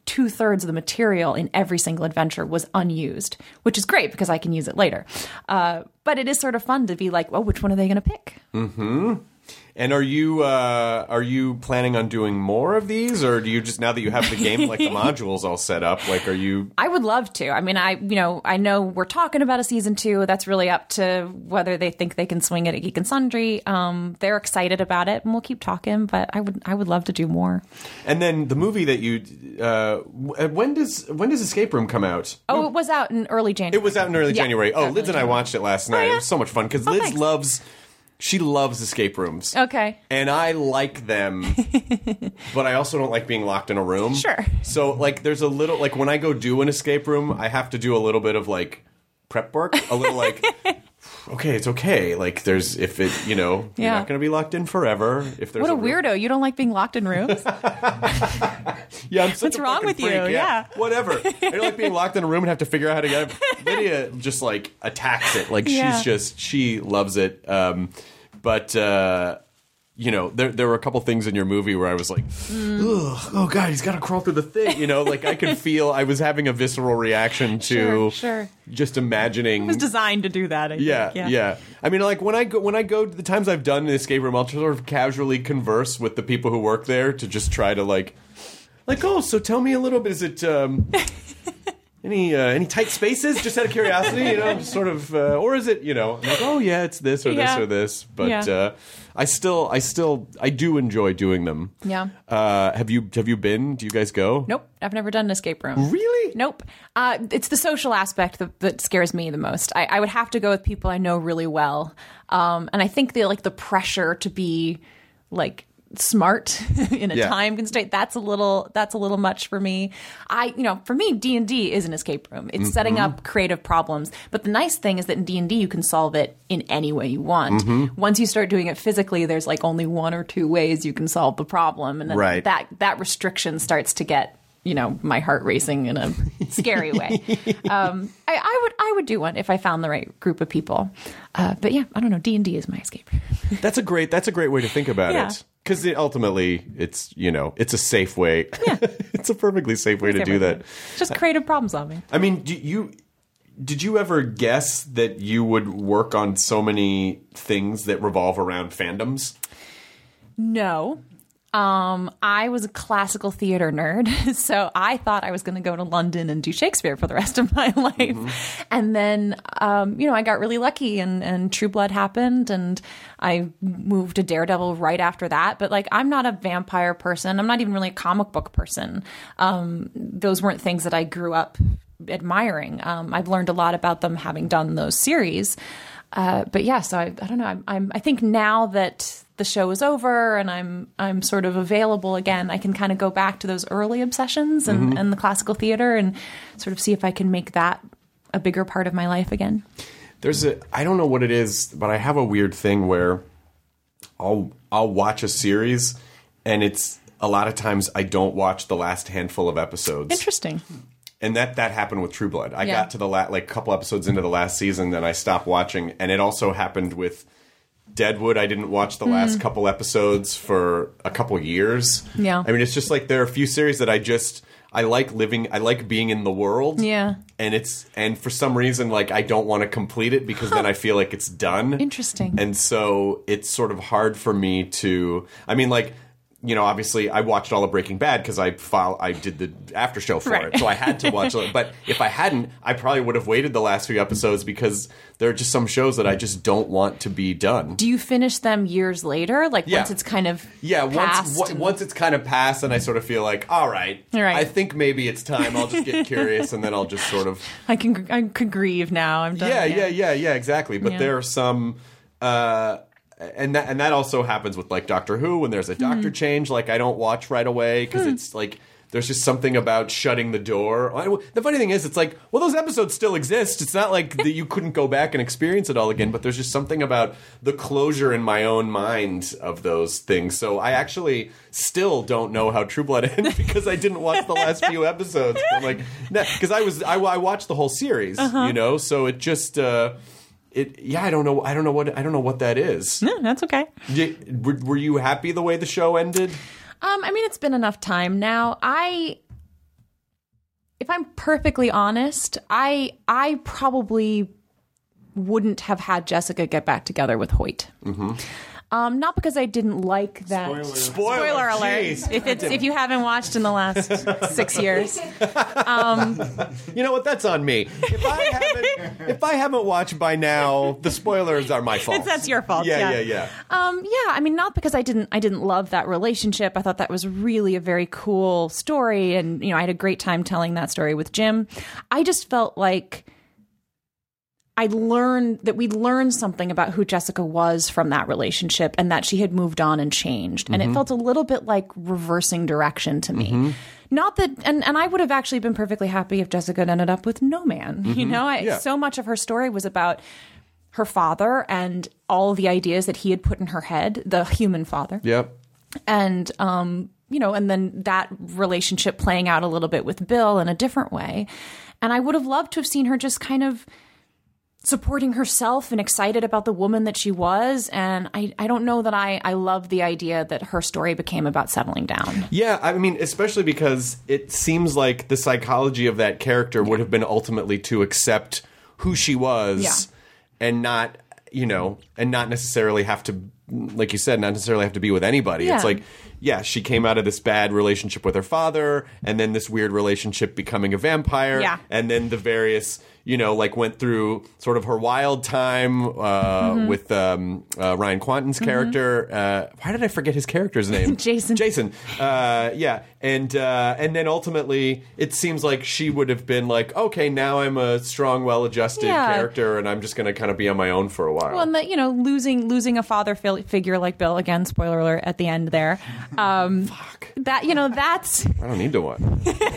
2/3 of the material in every single adventure was unused, which is great because I can use it later. But it is sort of fun to be like, well, which one are they going to pick?
Mm-hmm. And are you planning on doing more of these, or do you just, now that you have the game, like the modules all set up, like, are you?
I would love to. I mean, I know we're talking about a season 2. That's really up to whether they think they can swing it at Geek and Sundry. They're excited about it, and we'll keep talking. But I would love to do more.
And then the movie that you, when does Escape Room come out?
Oh, it was out in early January.
It was out in early January. Oh, Liz and I watched it last night.
Oh, yeah?
It was so much fun because Liz loves escape rooms.
Okay.
And I like them, but I also don't like being locked in a room.
Sure.
So, like, there's a little, like, when I go do an escape room, I have to do a little bit of, like, prep work. A little, like, okay, it's okay. Like, there's, if it, you're not going to be locked in forever. If there's
what a weirdo. You don't like being locked in rooms?
Yeah, I'm such
What's
a
wrong
fucking
with you?
freak.
Yeah.
Whatever. I don't like being locked in a room and have to figure out how to get it. Lydia just, like, attacks it. Like, she loves it. But there were a couple things in your movie where I was like, ugh, oh God, he's got to crawl through the thing. Like, I could feel, I was having a visceral reaction to just imagining.
It was designed to do that, I think.
Yeah. I mean, like, when I go the times I've done an escape room, I'll sort of casually converse with the people who work there to just try to like, oh, so tell me a little bit. Is it any tight spaces? Just out of curiosity, just sort of, or is it, I'm like, oh yeah, it's this or this or this. But I do enjoy doing them.
Yeah.
Have you been? Do you guys go?
Nope. I've never done an escape room.
Really?
Nope. It's the social aspect that scares me the most. I would have to go with people I know really well. And I think the pressure to be like smart in a time constraint, that's a little much for me. For me, D&D is an escape room. It's setting up creative problems, but the nice thing is that in D&D you can solve it in any way you want. Once you start doing it physically, there's like only 1 or 2 ways you can solve the problem, and then that restriction starts to get my heart racing in a scary way. I would do one if I found the right group of people. But yeah, I don't know. D&D is my escape room.
That's a great way to think about it. Because ultimately, it's it's a safe way. Yeah. It's a perfectly safe way to do that.
Just creative problem solving.
I mean, did you ever guess that you would work on so many things that revolve around fandoms?
No. I was a classical theater nerd, so I thought I was going to go to London and do Shakespeare for the rest of my life. And then, I got really lucky and True Blood happened, and I moved to Daredevil right after that. But like, I'm not a vampire person. I'm not even really a comic book person. Those weren't things that I grew up admiring. I've learned a lot about them having done those series. But yeah, so I don't know. I think now that the show is over and I'm sort of available again, I can kind of go back to those early obsessions and the classical theater and sort of see if I can make that a bigger part of my life again.
I don't know what it is, but I have a weird thing where I'll watch a series and it's a lot of times I don't watch the last handful of episodes.
Interesting.
And that happened with True Blood. I got to the couple episodes into the last season, then I stopped watching. And it also happened with Deadwood. I didn't watch the last couple episodes for a couple years.
Yeah.
I mean, it's just like there are a few series that I like being in the world.
Yeah.
And for some reason, like, I don't want to complete it because then I feel like it's done.
Interesting.
And so it's sort of hard for me to, I mean, like, obviously I watched all of Breaking Bad because I did the after show for it. So I had to watch it. But if I hadn't, I probably would have waited the last few episodes because there are just some shows that I just don't want to be done.
Do you finish them years later? Like once it's kind of passed?
Once it's kind of passed and I sort of feel like, all right, I think maybe it's time. I'll just get curious and then I'll just sort of...
I can grieve now. I'm done.
Yeah, exactly. But there are some... And that also happens with like Doctor Who when there's a doctor change. Like I don't watch right away because it's like there's just something about shutting the door. The funny thing is, it's like, well, those episodes still exist. It's not like that you couldn't go back and experience it all again. But there's just something about the closure in my own mind of those things. So I actually still don't know how True Blood ended because I didn't watch the last few episodes. I'm like, because I watched the whole series, So it just. I don't know what that is.
No, that's okay.
Were you happy the way the show ended?
I mean, it's been enough time now. I if I'm perfectly honest, I probably wouldn't have had Jessica get back together with Hoyt. Not because I didn't like that. Spoiler alert!
Geez.
If you haven't watched in the last 6 years,
You know what? That's on me. If I haven't watched by now, the spoilers are my fault.
that's your fault.
Yeah.
Yeah. I mean, not because I didn't love that relationship. I thought that was really a very cool story, and I had a great time telling that story with Jim. I just felt like we'd learned something about who Jessica was from that relationship, and that she had moved on and changed. And it felt a little bit like reversing direction to me. Not that, and I would have actually been perfectly happy if Jessica had ended up with no man. So much of her story was about her father and all the ideas that he had put in her head, the human father.
Yep.
And, and then that relationship playing out a little bit with Bill in a different way. And I would have loved to have seen her just kind of supporting herself and excited about the woman that she was. And I don't know that I love the idea that her story became about settling down.
Yeah, I mean, especially because it seems like the psychology of that character would have been ultimately to accept who she was and not, and not necessarily have to, like you said, not necessarily have to be with anybody.
Yeah.
It's like, she came out of this bad relationship with her father, and then this weird relationship becoming a vampire, and then the various, went through sort of her wild time with Ryan Quanten's character. Why did I forget his character's name?
Jason.
And then ultimately, it seems like she would have been like, okay, now I'm a strong, well-adjusted character, and I'm just going to kind of be on my own for a while.
Well, and losing a father figure like Bill, again, spoiler alert at the end there.
Fuck.
That's...
I don't need to watch.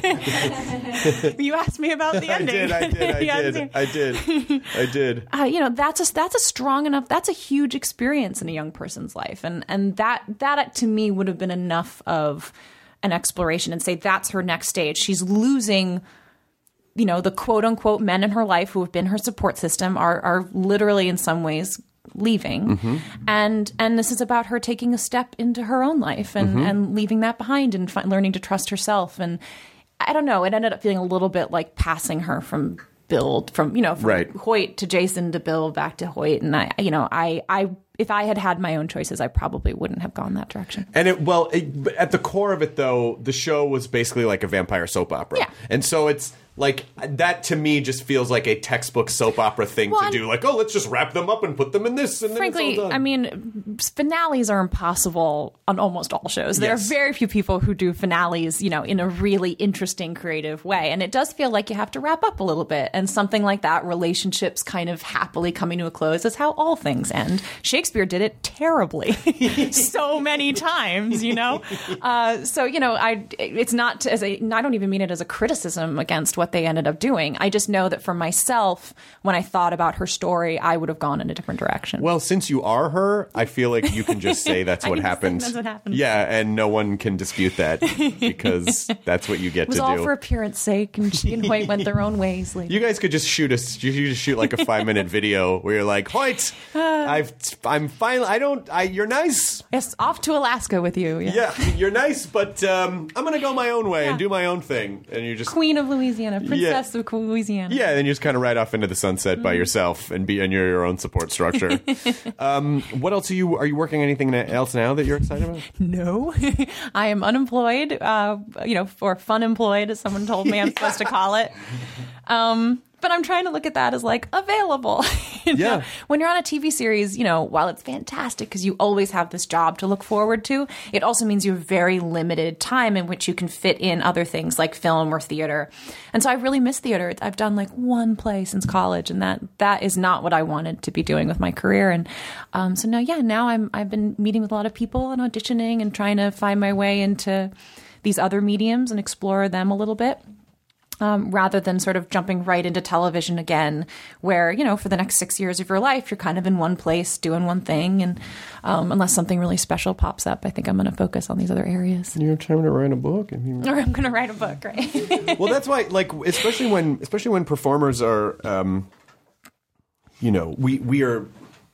You asked me about the ending.
I did.
That's a strong enough, that's a huge experience in a young person's life. And that to me would have been enough of an exploration and say that's her next stage. She's losing, the quote unquote men in her life who have been her support system are literally in some ways leaving. And this is about her taking a step into her own life and leaving that behind and learning to trust herself. And I don't know, it ended up feeling a little bit like passing her from Bill, from Hoyt to Jason to Bill back to Hoyt. And I if I had my own choices, I probably wouldn't have gone that direction.
And at the core of it, though, the show was basically like a vampire soap opera. Yeah. And so it's like, that to me just feels like a textbook soap opera thing to do. Like, let's just wrap them up and put them in this, and
frankly,
then it's all done.
I mean, finales are impossible on almost all shows. There are very few people who do finales, in a really interesting, creative way. And it does feel like you have to wrap up a little bit. And something like that, relationships kind of happily coming to a close, is how all things end. Shakespeare did it terribly so many times, it's not I don't even mean it as a criticism against what they ended up doing. I just know that for myself, when I thought about her story, I would have gone in a different direction.
Well, since you are her, I feel like you can just say that's what happened.
That's what happened.
Yeah, and no one can dispute that because that's what you get to do.
It was all for appearance sake, and she and Hoyt went their own ways.
You guys could just shoot like a 5-minute video where you're like, Hoyt, I'm finally, you're nice.
Yes, off to Alaska with you.
Yeah, you're nice, but I'm going to go my own way and do my own thing. And you're just
Queen of Louisiana, Princess of Louisiana.
Yeah, then you just kind of ride off into the sunset by yourself and you're your own support structure. What else are you working on anything else now that you're excited about?
No. I am unemployed, or fun employed, as someone told me I'm supposed to call it. But I'm trying to look at that as like available.
Yeah.
When you're on a TV series, while it's fantastic because you always have this job to look forward to, it also means you have very limited time in which you can fit in other things like film or theater. And so I really miss theater. I've done like one play since college, and that is not what I wanted to be doing with my career. And now I've been meeting with a lot of people and auditioning and trying to find my way into these other mediums and explore them a little bit. Rather than sort of jumping right into television again, where, for the next 6 years of your life, you're kind of in one place doing one thing. And unless something really special pops up, I think I'm going to focus on these other areas.
You're trying to write a book?
Or I'm going to write a book, right?
Well, that's why, like, especially when performers are, we are...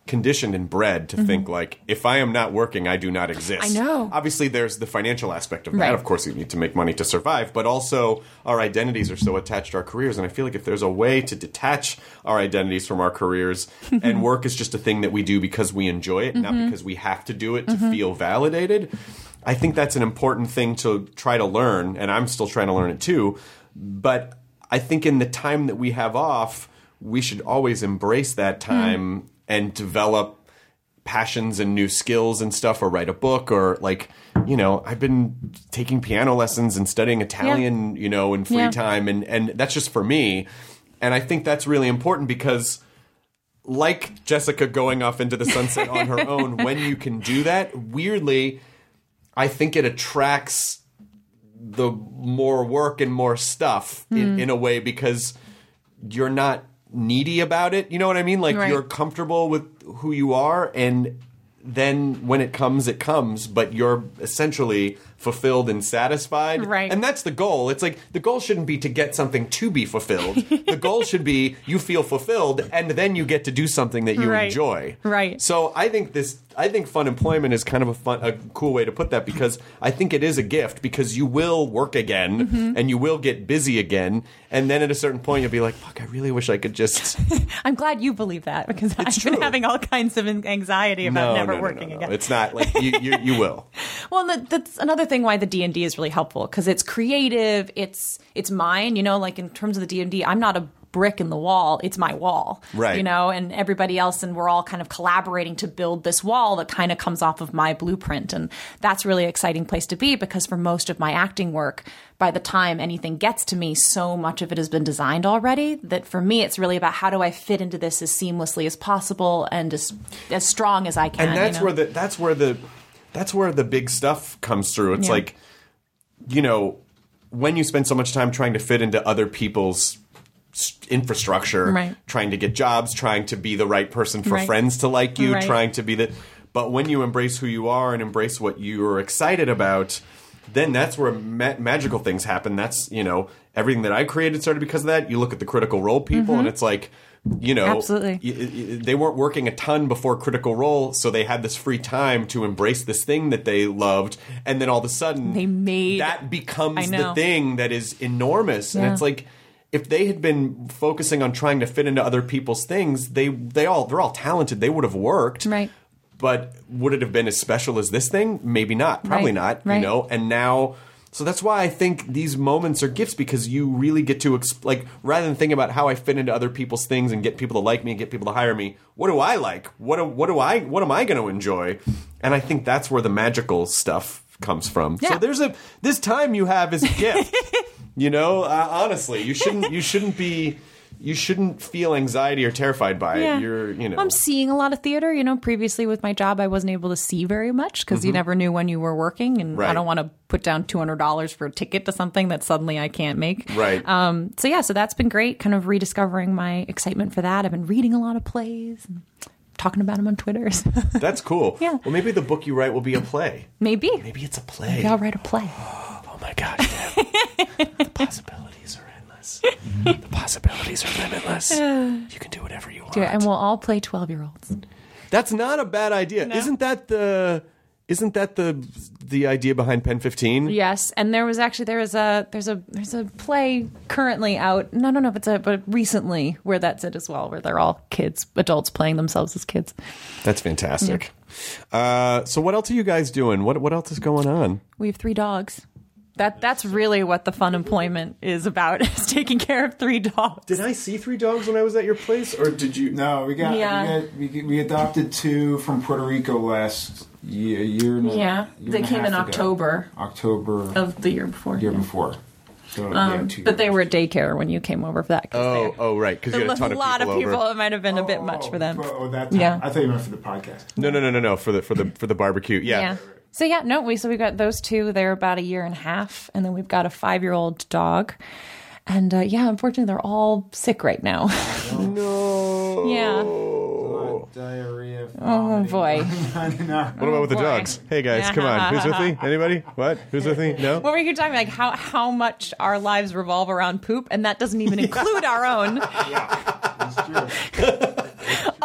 conditioned and bred to think like, if I am not working, I do not exist.
I know.
Obviously, there's the financial aspect of that.
Right.
Of course, you need to make money to survive, but also our identities are so attached to our careers. And I feel like if there's a way to detach our identities from our careers and work is just a thing that we do because we enjoy it, not because we have to do it to feel validated, I think that's an important thing to try to learn. And I'm still trying to learn it too. But I think in the time that we have off, we should always embrace that time and develop passions and new skills and stuff, or write a book, or like, you know, I've been taking piano lessons and studying Italian, you know, in free time. And that's just for me. And I think that's really important because, like Jessica going off into the sunset on her own, when you can do that, weirdly, I think it attracts the more work and more stuff in a way, because you're not needy about it. You know what I mean? Like, you're comfortable with who you are, and then when it comes, but you're essentially fulfilled and satisfied.
Right.
And that's the goal. It's like, the goal shouldn't be to get something to be fulfilled. The goal should be you feel fulfilled, and then you get to do something that you enjoy.
Right.
So I think fun employment is kind of a cool way to put that, because I think it is a gift, because you will work again and you will get busy again. And then at a certain point, you'll be like, fuck, I really wish I could just...
I'm glad you believe that, because I've been having all kinds of anxiety about never working again.
It's not like you will.
Well, that's another thing why the D&D is really helpful, because it's creative, it's mine, you know, like in terms of the D&D, I'm not a brick in the wall, it's my wall,
right?
You know, and everybody else, and we're all kind of collaborating to build this wall that kind of comes off of my blueprint. And that's really an exciting place to be, because for most of my acting work, by the time anything gets to me, so much of it has been designed already that for me, it's really about how do I fit into this as seamlessly as possible and as strong as I can.
And that's where the big stuff comes through. It's like, you know, when you spend so much time trying to fit into other people's infrastructure, trying to get jobs, trying to be the right person for friends to like you, trying to be but when you embrace who you are and embrace what you're excited about, then that's where magical things happen. That's, you know, everything that I created started because of that. You look at the Critical Role people and it's like, you know, they weren't working a ton before Critical Role, so they had this free time to embrace this thing that they loved, and then all of a sudden that becomes the thing that is enormous. And it's like, if they had been focusing on trying to fit into other people's things, they're all talented. They would have worked.
Right.
But would it have been as special as this thing? Maybe not. Probably not. You know. And now, so that's why I think these moments are gifts, because you really get to rather than thinking about how I fit into other people's things and get people to like me and get people to hire me. What do I like? What am I going to enjoy? And I think that's where the magical stuff comes from. Yeah. So this time you have is a gift. You know, honestly, you shouldn't feel anxiety or terrified by it. You know,
I'm seeing a lot of theater. You know, previously with my job, I wasn't able to see very much because you never knew when you were working, and I don't want to put down $200 for a ticket to something that suddenly I can't make.
Right.
So that's been great. Kind of rediscovering my excitement for that. I've been reading a lot of plays and talking about them on Twitter.
That's cool. Yeah. Well, maybe the book you write will be a play.
Maybe
it's a play.
Maybe I'll write a play.
Oh my gosh, the possibilities are endless. The possibilities are limitless. You can do whatever you want.
And we'll all play 12-year-olds.
That's not a bad idea. No. Isn't that the idea behind Pen 15?
Yes, and there's a play currently out. I don't know if but recently where that's it as well, where they're all adults playing themselves as kids.
That's fantastic. Yeah. So what else are you guys doing? What else is going on?
We have 3 dogs. That's really what the fun employment is about, is taking care of 3 dogs.
Did I see 3 dogs when I was at your place, or did you?
No, we adopted 2 from Puerto Rico last year.
They came in October of the year before.
So,
but they were at daycare when you came over for that.
Right. Because you had a lot of people.
It might have been a bit much for them.
That time. Yeah. I thought you meant for the podcast.
No. For the barbecue. Yeah.
So we got those 2. They're about 1.5 years, and then we've got a 5-year-old dog. And unfortunately, they're all sick right now.
No.
Yeah.
Diarrhea.
Oh boy.
What about with the dogs? Hey guys, come on. Who's with me? Anybody? What? Who's with me? No.
What were you talking about? Like how much our lives revolve around poop, and that doesn't even include our own.
Yeah, that's true.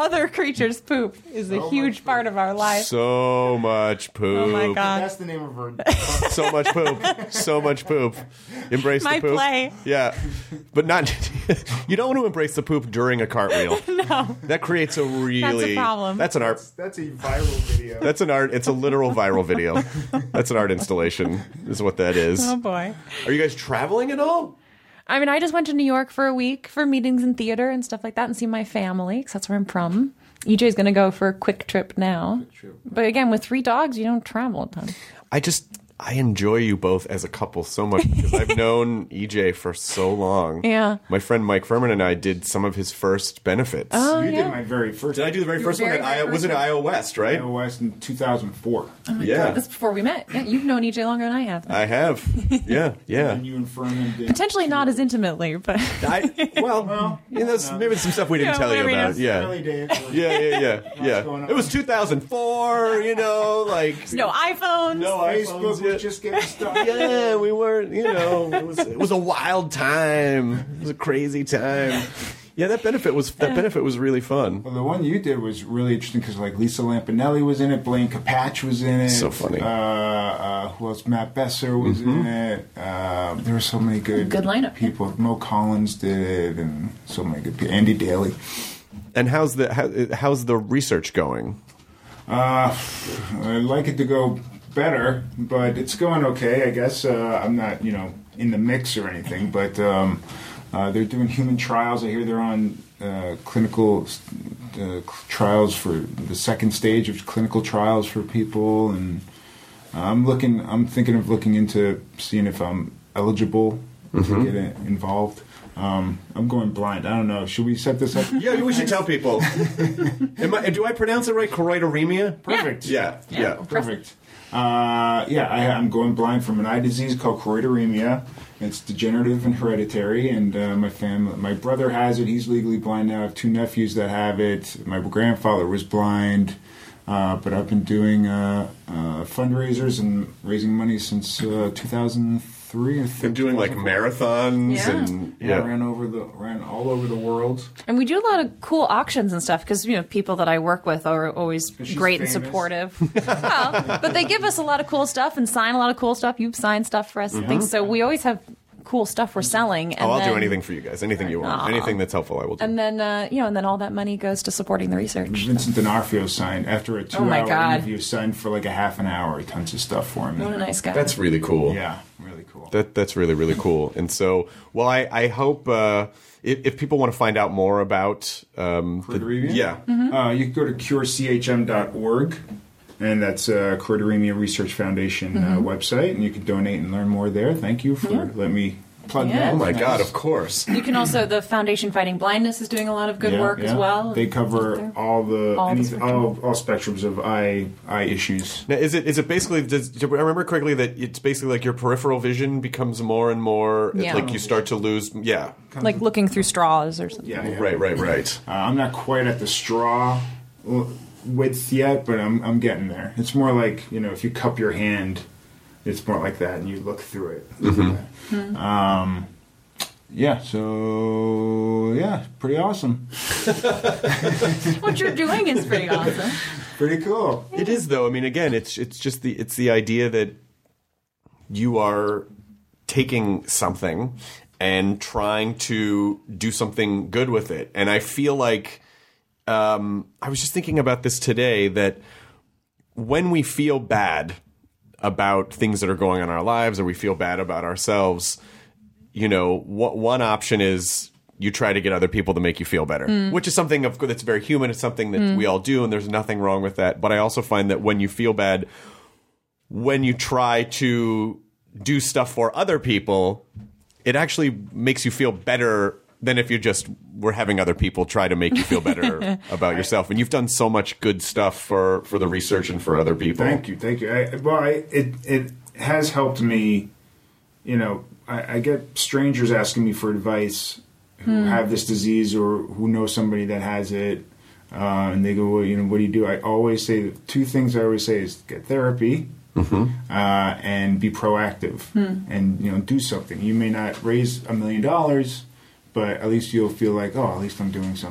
other creature's poop is a huge part of our life.
So much poop.
Oh my God.
That's the name of her.
So much poop. So much poop. Embrace
My
the poop.
play.
Yeah. But not you don't want to embrace the poop during a cartwheel.
No.
That creates a really
That's a problem.
That's an art
That's a viral video.
That's an art. It's a literal viral video. That's an art installation, is what that is.
Oh boy.
Are you guys traveling at all?
I mean, I just went to New York for a week for meetings in theater and stuff like that and see my family because that's where I'm from. EJ's going to go for a quick trip now. But again, with 3 dogs, you don't travel a ton.
I enjoy you both as a couple so much because I've known EJ for so long.
Yeah.
My friend Mike Furman and I did some of his first benefits.
Oh,
You
yeah.
did my very first.
Did I do the very first one? Was it Iowa West, right?
Iowa West in 2004.
Yeah.
That's before we met. Yeah, you've known EJ longer than I have.
I have. Yeah, yeah.
And you and Furman did.
Potentially not as intimately, but
Well, you know, maybe some stuff we didn't
Yeah,
tell you
maybe
about.
it's
Yeah.
Early days.
Yeah.
going on?
It was 2004, you know, like
no iPhones.
no
Facebook
iPhones yet.
was just getting started.
Yeah, we weren't, you know, it was a wild time. It was a crazy time. Yeah, that benefit was really fun.
Well, the one you did was really interesting because like Lisa Lampanelli was in it, Blaine Capatch was in it.
So funny.
Who else? Matt Besser was in it. There were so many good
lineup, yeah.
people. Mo Collins did it, and so many good people. Andy Daly.
And how's the research going?
I'd like it to go better, but it's going okay, I guess. I'm not, in the mix or anything, but they're doing human trials. I hear they're on clinical trials for the second stage of clinical trials for people, and I'm thinking of looking into seeing if I'm eligible to get involved. I'm going blind. I don't know. Should we set this up?
Yeah, we should tell people. Do I pronounce it right? Choroideremia?
Perfect.
Yeah.
Perfect. I'm going blind from an eye disease called choroideremia. It's degenerative and hereditary, and my brother has it. He's legally blind now. I have 2 nephews that have it. My grandfather was blind, but I've been doing fundraisers and raising money since 2003.
Been doing like marathons and
ran all over the world.
And we do a lot of cool auctions and stuff because people that I work with are always great
famous.
and supportive. Well, but they give us a lot of cool stuff and sign a lot of cool stuff. You've signed stuff for us and things, so we always have cool stuff we're selling. And
I'll do anything for you guys. Anything you want. Anything that's helpful, I will do.
And then and then all that money goes to supporting the research.
Vincent D'Onofrio signed after a 2-hour interview. Signed for like a half an hour. Tons of stuff for me.
What a nice guy.
That's really cool.
Yeah, really cool.
That's really, really cool. And so, well, I hope if people want to find out more about
choroideremia, you can go to curechm.org, and that's Choroideremia Research Foundation website, and you can donate and learn more there. Thank you for letting me plug that.
Oh my God, of course.
You can also, the Foundation Fighting Blindness is doing a lot of good work as well.
They cover all spectrums of eye issues.
Now, is it basically? Do I remember correctly that it's basically like your peripheral vision becomes more and more like you start to lose? Yeah,
like looking through straws or something.
Yeah.
Right.
I'm not quite at the straw width yet, but I'm getting there. It's more like if you cup your hand, it's more like that, and you look through it. Pretty awesome.
What you're doing is pretty awesome.
Pretty cool.
It is, though. I mean, again, it's just the idea that you are taking something and trying to do something good with it, and I feel like I was just thinking about this today that when we feel bad about things that are going on in our lives, or we feel bad about ourselves, one option is you try to get other people to make you feel better, which is something that's very human. It's something that we all do, and there's nothing wrong with that. But I also find that when you feel bad, when you try to do stuff for other people, it actually makes you feel better than if you just were having other people try to make you feel better about yourself. And you've done so much good stuff for the research and for other people.
Thank you. It has helped me. I get strangers asking me for advice who have this disease or who know somebody that has it, and they go, well, what do you do? I always say 2 things. I always say is get therapy. And be proactive and do something. You may not raise $1 million, but at least you'll feel like, at least I'm doing something.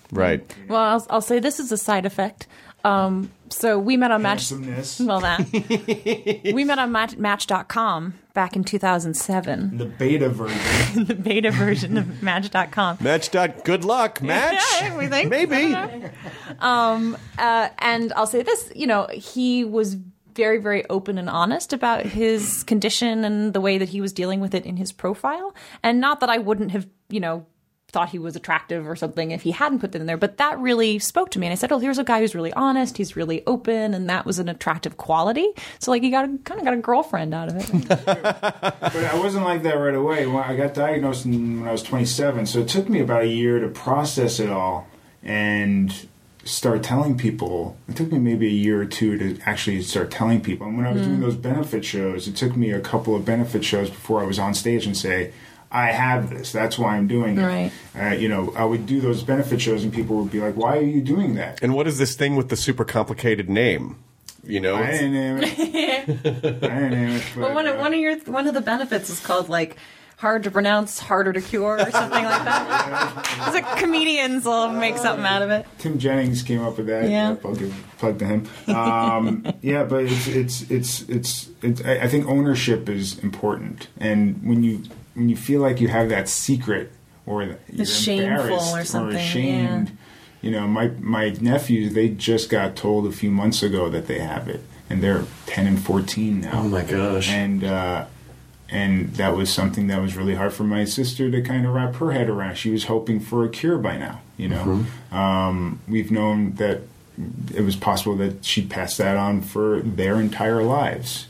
Right.
Well, I'll say this is a side effect. So we met on
Handsomeness.
Well, we met on Match.com back in 2007.
The beta version.
The beta version of Match.com.
Good luck, Match.
Yeah, we think.
Maybe.
And I'll say this, he was very, very open and honest about his condition and the way that he was dealing with it in his profile. And not that I wouldn't have, thought he was attractive or something if he hadn't put that in there, but that really spoke to me. And I said, here's a guy who's really honest, he's really open, and that was an attractive quality. So he kind of got a girlfriend out of it.
But I wasn't like that right away. I got diagnosed when I was 27, so it took me about a year to process it all and start telling people. It took me maybe a year or two to actually start telling people. And when I was doing those benefit shows, it took me a couple of benefit shows before I was on stage and say, I have this. That's why I'm doing it.
Right.
I would do those benefit shows and people would be like, why are you doing that?
And what is this thing with the super complicated name?
I didn't name it.
Well, one of the benefits is called hard to pronounce, harder to cure, or something like that. It's comedians will make something out of it.
Tim Jennings came up with that.
Yeah.
I'll give a plug to him. But it's I think ownership is important, and when you feel like you have that secret or you're
shameful
embarrassed
or something,
ashamed, my nephews, they just got told a few months ago that they have it, and they're 10 and 14 now.
Oh my gosh!
And that was something that was really hard for my sister to kind of wrap her head around. She was hoping for a cure by now, We've known that it was possible that she'd pass that on for their entire lives,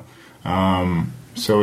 So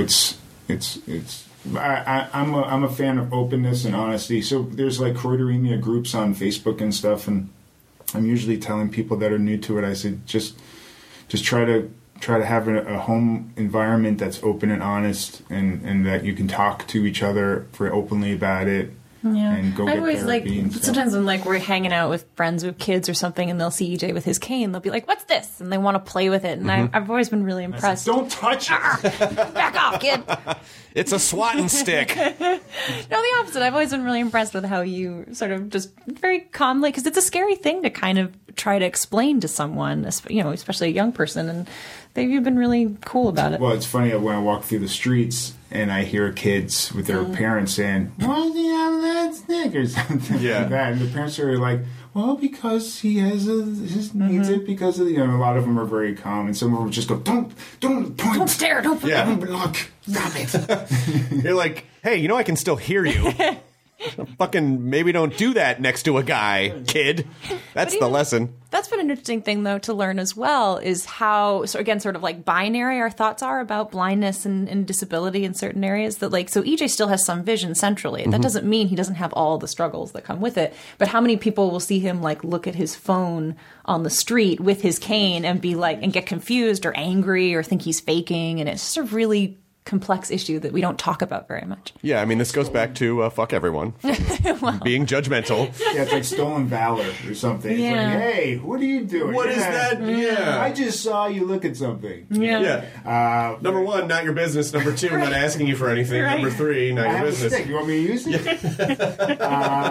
I'm a fan of openness and honesty. So there's choroideremia groups on Facebook and stuff, and I'm usually telling people that are new to it, I say, just try to have a home environment that's open and honest, and that you can talk to each other very openly about it.
Yeah.
And go get therapy and stuff.
Sometimes when we're hanging out with friends with kids or something, and they'll see EJ with his cane, they'll be like, "What's this?" and they want to play with it. And I've always been really impressed.
Don't touch it.
Back off, kid.
It's a swatting stick.
No, the opposite. I've always been really impressed with how you sort of just very calmly, because it's a scary thing to kind of try to explain to someone, especially a young person, and you've been really cool about it.
Well, it's funny when I walk through the streets and I hear kids with their parents saying, "Why does he have that stick?" or something like that, and the parents are like, "Well, because he has needs it because of a lot of them are very calm, and some of them just go, don't point,
don't stare, don't
look, stop it."
You're like, hey, I can still hear you. Fucking maybe don't do that next to a guy, kid. That's the lesson.
That's been an interesting thing, though, to learn as well, is how, so again, sort of binary our thoughts are about blindness and disability in certain areas. That so EJ still has some vision centrally. That doesn't mean he doesn't have all the struggles that come with it. But how many people will see him look at his phone on the street with his cane and be and get confused or angry or think he's faking? And it's just a really complex issue that we don't talk about very much.
Yeah, I mean, this goes back to fuck everyone. Being judgmental.
Yeah, it's like stolen valor or something. It's like, hey, what are you doing?
What is that? Yeah.
I just saw you look at something.
Yeah. Number one, not your business. Number two, not asking you for anything.
Right.
Number three, not your business.
A stick. You want me to use it?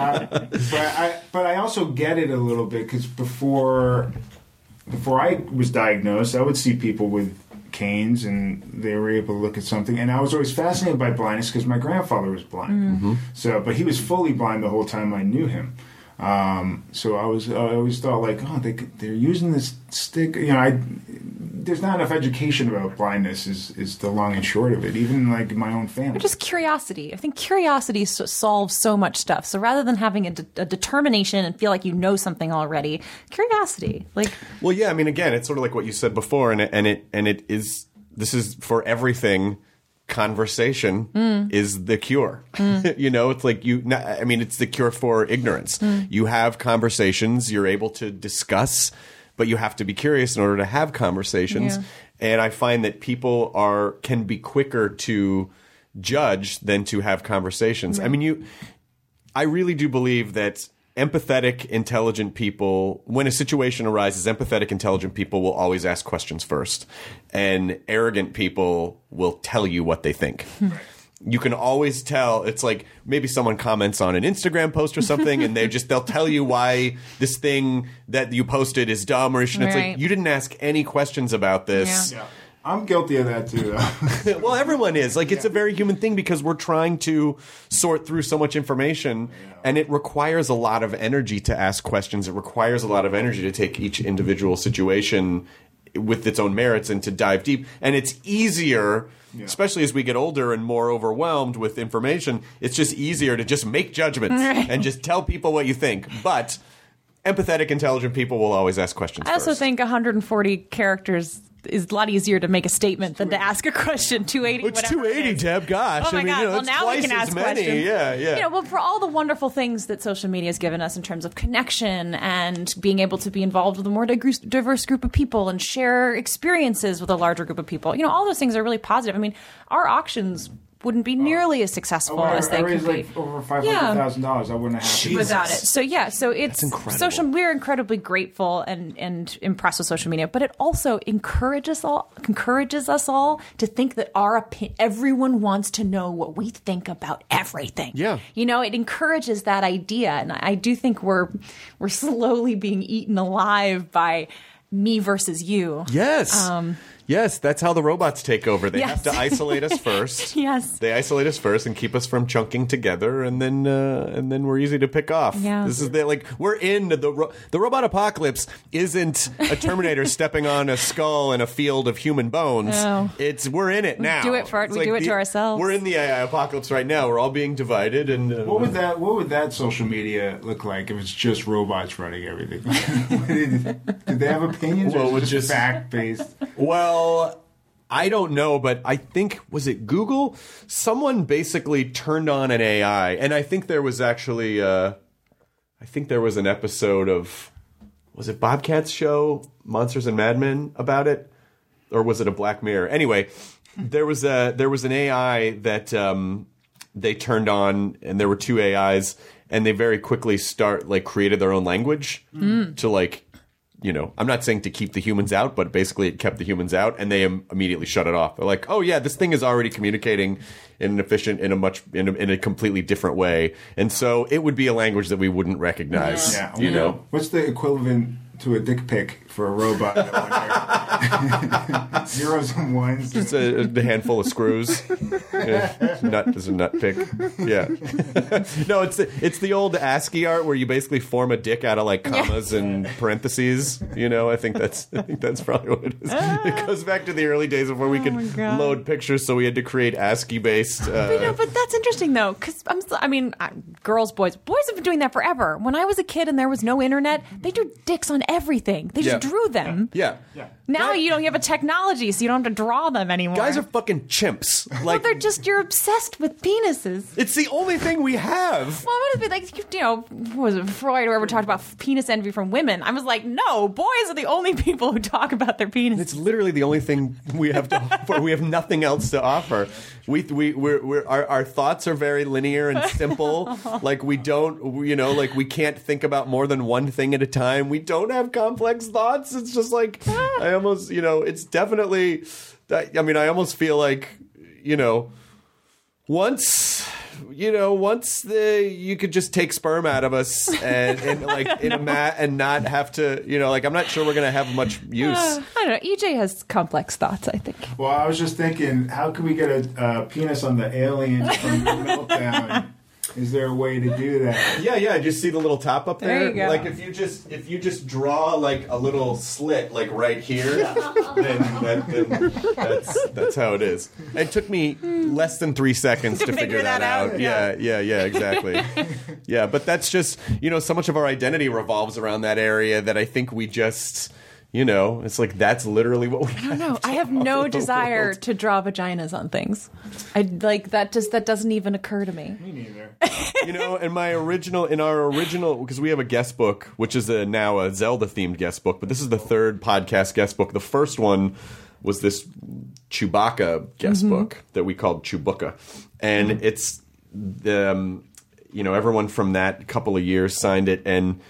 But I also get it a little bit, because before I was diagnosed, I would see people with canes and they were able to look at something, and I was always fascinated by blindness because my grandfather was blind. But he was fully blind the whole time I knew him. So I always thought they're using this stick. There's not enough education about blindness is the long and short of it, even in my own family.
Or just curiosity. I think curiosity solves so much stuff. So rather than having a determination and feel like you know something already, curiosity.
Well, yeah, I mean, again, it's sort of like what you said before, and it is, this is for everything. Conversation is the cure. It's it's the cure for ignorance. You have conversations, you're able to discuss, but you have to be curious in order to have conversations. Yeah. And I find that people can be quicker to judge than to have conversations. Right. I mean, I really do believe that empathetic, intelligent people, when a situation arises, empathetic, intelligent people will always ask questions first. And arrogant people will tell you what they think. Right. you can always tell. It's like maybe someone comments on an Instagram post or something, and they'll tell you why this thing that you posted is dumb or shouldn't. It's like you didn't ask any questions about this.
Yeah. I'm guilty of that too, though.
Well, everyone is. Like, it's a very human thing because we're trying to sort through so much information, and it requires a lot of energy to ask questions. It requires a lot of energy to take each individual situation with its own merits and to dive deep. And it's easier, especially as we get older and more overwhelmed with information, it's just easier to just make judgments and just tell people what you think. But empathetic, intelligent people will always ask questions
I also
first.
think 140 characters is a lot easier to make a statement than to ask a question. 280.
It's 280, Deb. Gosh,
Oh my God.
it's
now
twice
we can ask
as many.
questions.
Yeah.
Well, for all the wonderful things that social media has given us in terms of connection and being able to be involved with a more diverse group of people and share experiences with a larger group of people, all those things are really positive. I mean, our auctions wouldn't be nearly as successful as they could be.
Like over $500,000. I wouldn't have happened
without it. So it's
incredible.
We're incredibly grateful and impressed with social media, but it also encourages us all to think that everyone wants to know what we think about everything.
Yeah.
It encourages that idea, and I do think we're slowly being eaten alive by me versus you.
Yes. Yes, that's how the robots take over. They have to isolate us first.
Yes.
They isolate us first and keep us from chunking together, and then we're easy to pick off.
Yeah.
This is we're in the robot apocalypse. Isn't a Terminator stepping on a skull in a field of human bones?
No.
We're in it now.
Do it for it. We do it to ourselves.
We're in the AI apocalypse right now. We're all being divided. And
What would that social media look like if it's just robots running everything? Did they have opinions, or was it just fact based?
Well, I don't know, but I think, was it Google? Someone basically turned on an AI, and I think there was actually, an episode of, was it Bobcat's show, Monsters and Mad Men, about it? Or was it a Black Mirror? Anyway, there was an AI that they turned on, and there were two AIs, and they very quickly created their own language to I'm not saying to keep the humans out, but basically it kept the humans out, and they immediately shut it off. They're like, oh yeah, this thing is already communicating in a completely different way, and so it would be a language that we wouldn't recognize.
Yeah. What's the equivalent to a dick pic for a robot? Zeros and ones.
Just a handful of screws. There's a nut pick. Yeah. No, it's the old ASCII art where you basically form a dick out of like commas and parentheses. I think that's probably what it is. It goes back to the early days before we could load pictures, so we had to create ASCII based.
But that's interesting though, because boys have been doing that forever. When I was a kid and there was no internet, they drew dicks on everything. They just drew them.
Yeah.
Now you have a technology, so you don't have to draw them anymore.
Guys are fucking chimps.
You're obsessed with penises.
It's the only thing we have.
Well, what is it was it Freud or ever talked about penis envy from women? I was like, no, boys are the only people who talk about their penis.
It's literally the only thing we have to offer. We have nothing else to offer. Our thoughts are very linear and simple. We don't, we can't think about more than one thing at a time. We don't have complex thoughts. It's just I almost, it's definitely, I almost feel like, once you could just take sperm out of us and in a mat and not have to, I'm not sure we're going to have much use.
I don't know. EJ has complex thoughts, I think.
Well, I was just thinking, how can we get a penis on the alien from the Meltdown? Is there a way to do that?
Yeah. Just see the little top up there.
There you go.
If you just draw a little slit right here, then that's how it is. It took me less than 3 seconds to figure that out. Yeah, exactly. Yeah, but that's just so much of our identity revolves around that area that I think we just. It's that's literally what we.
I don't know. I have no desire to draw vaginas on things. That doesn't even occur to me.
Me neither.
In our original, because we have a guest book, which is now a Zelda themed guest book, but this is the third podcast guest book. The first one was this Chewbacca guest book that we called Chewbacca, and it's everyone from that couple of years signed it, and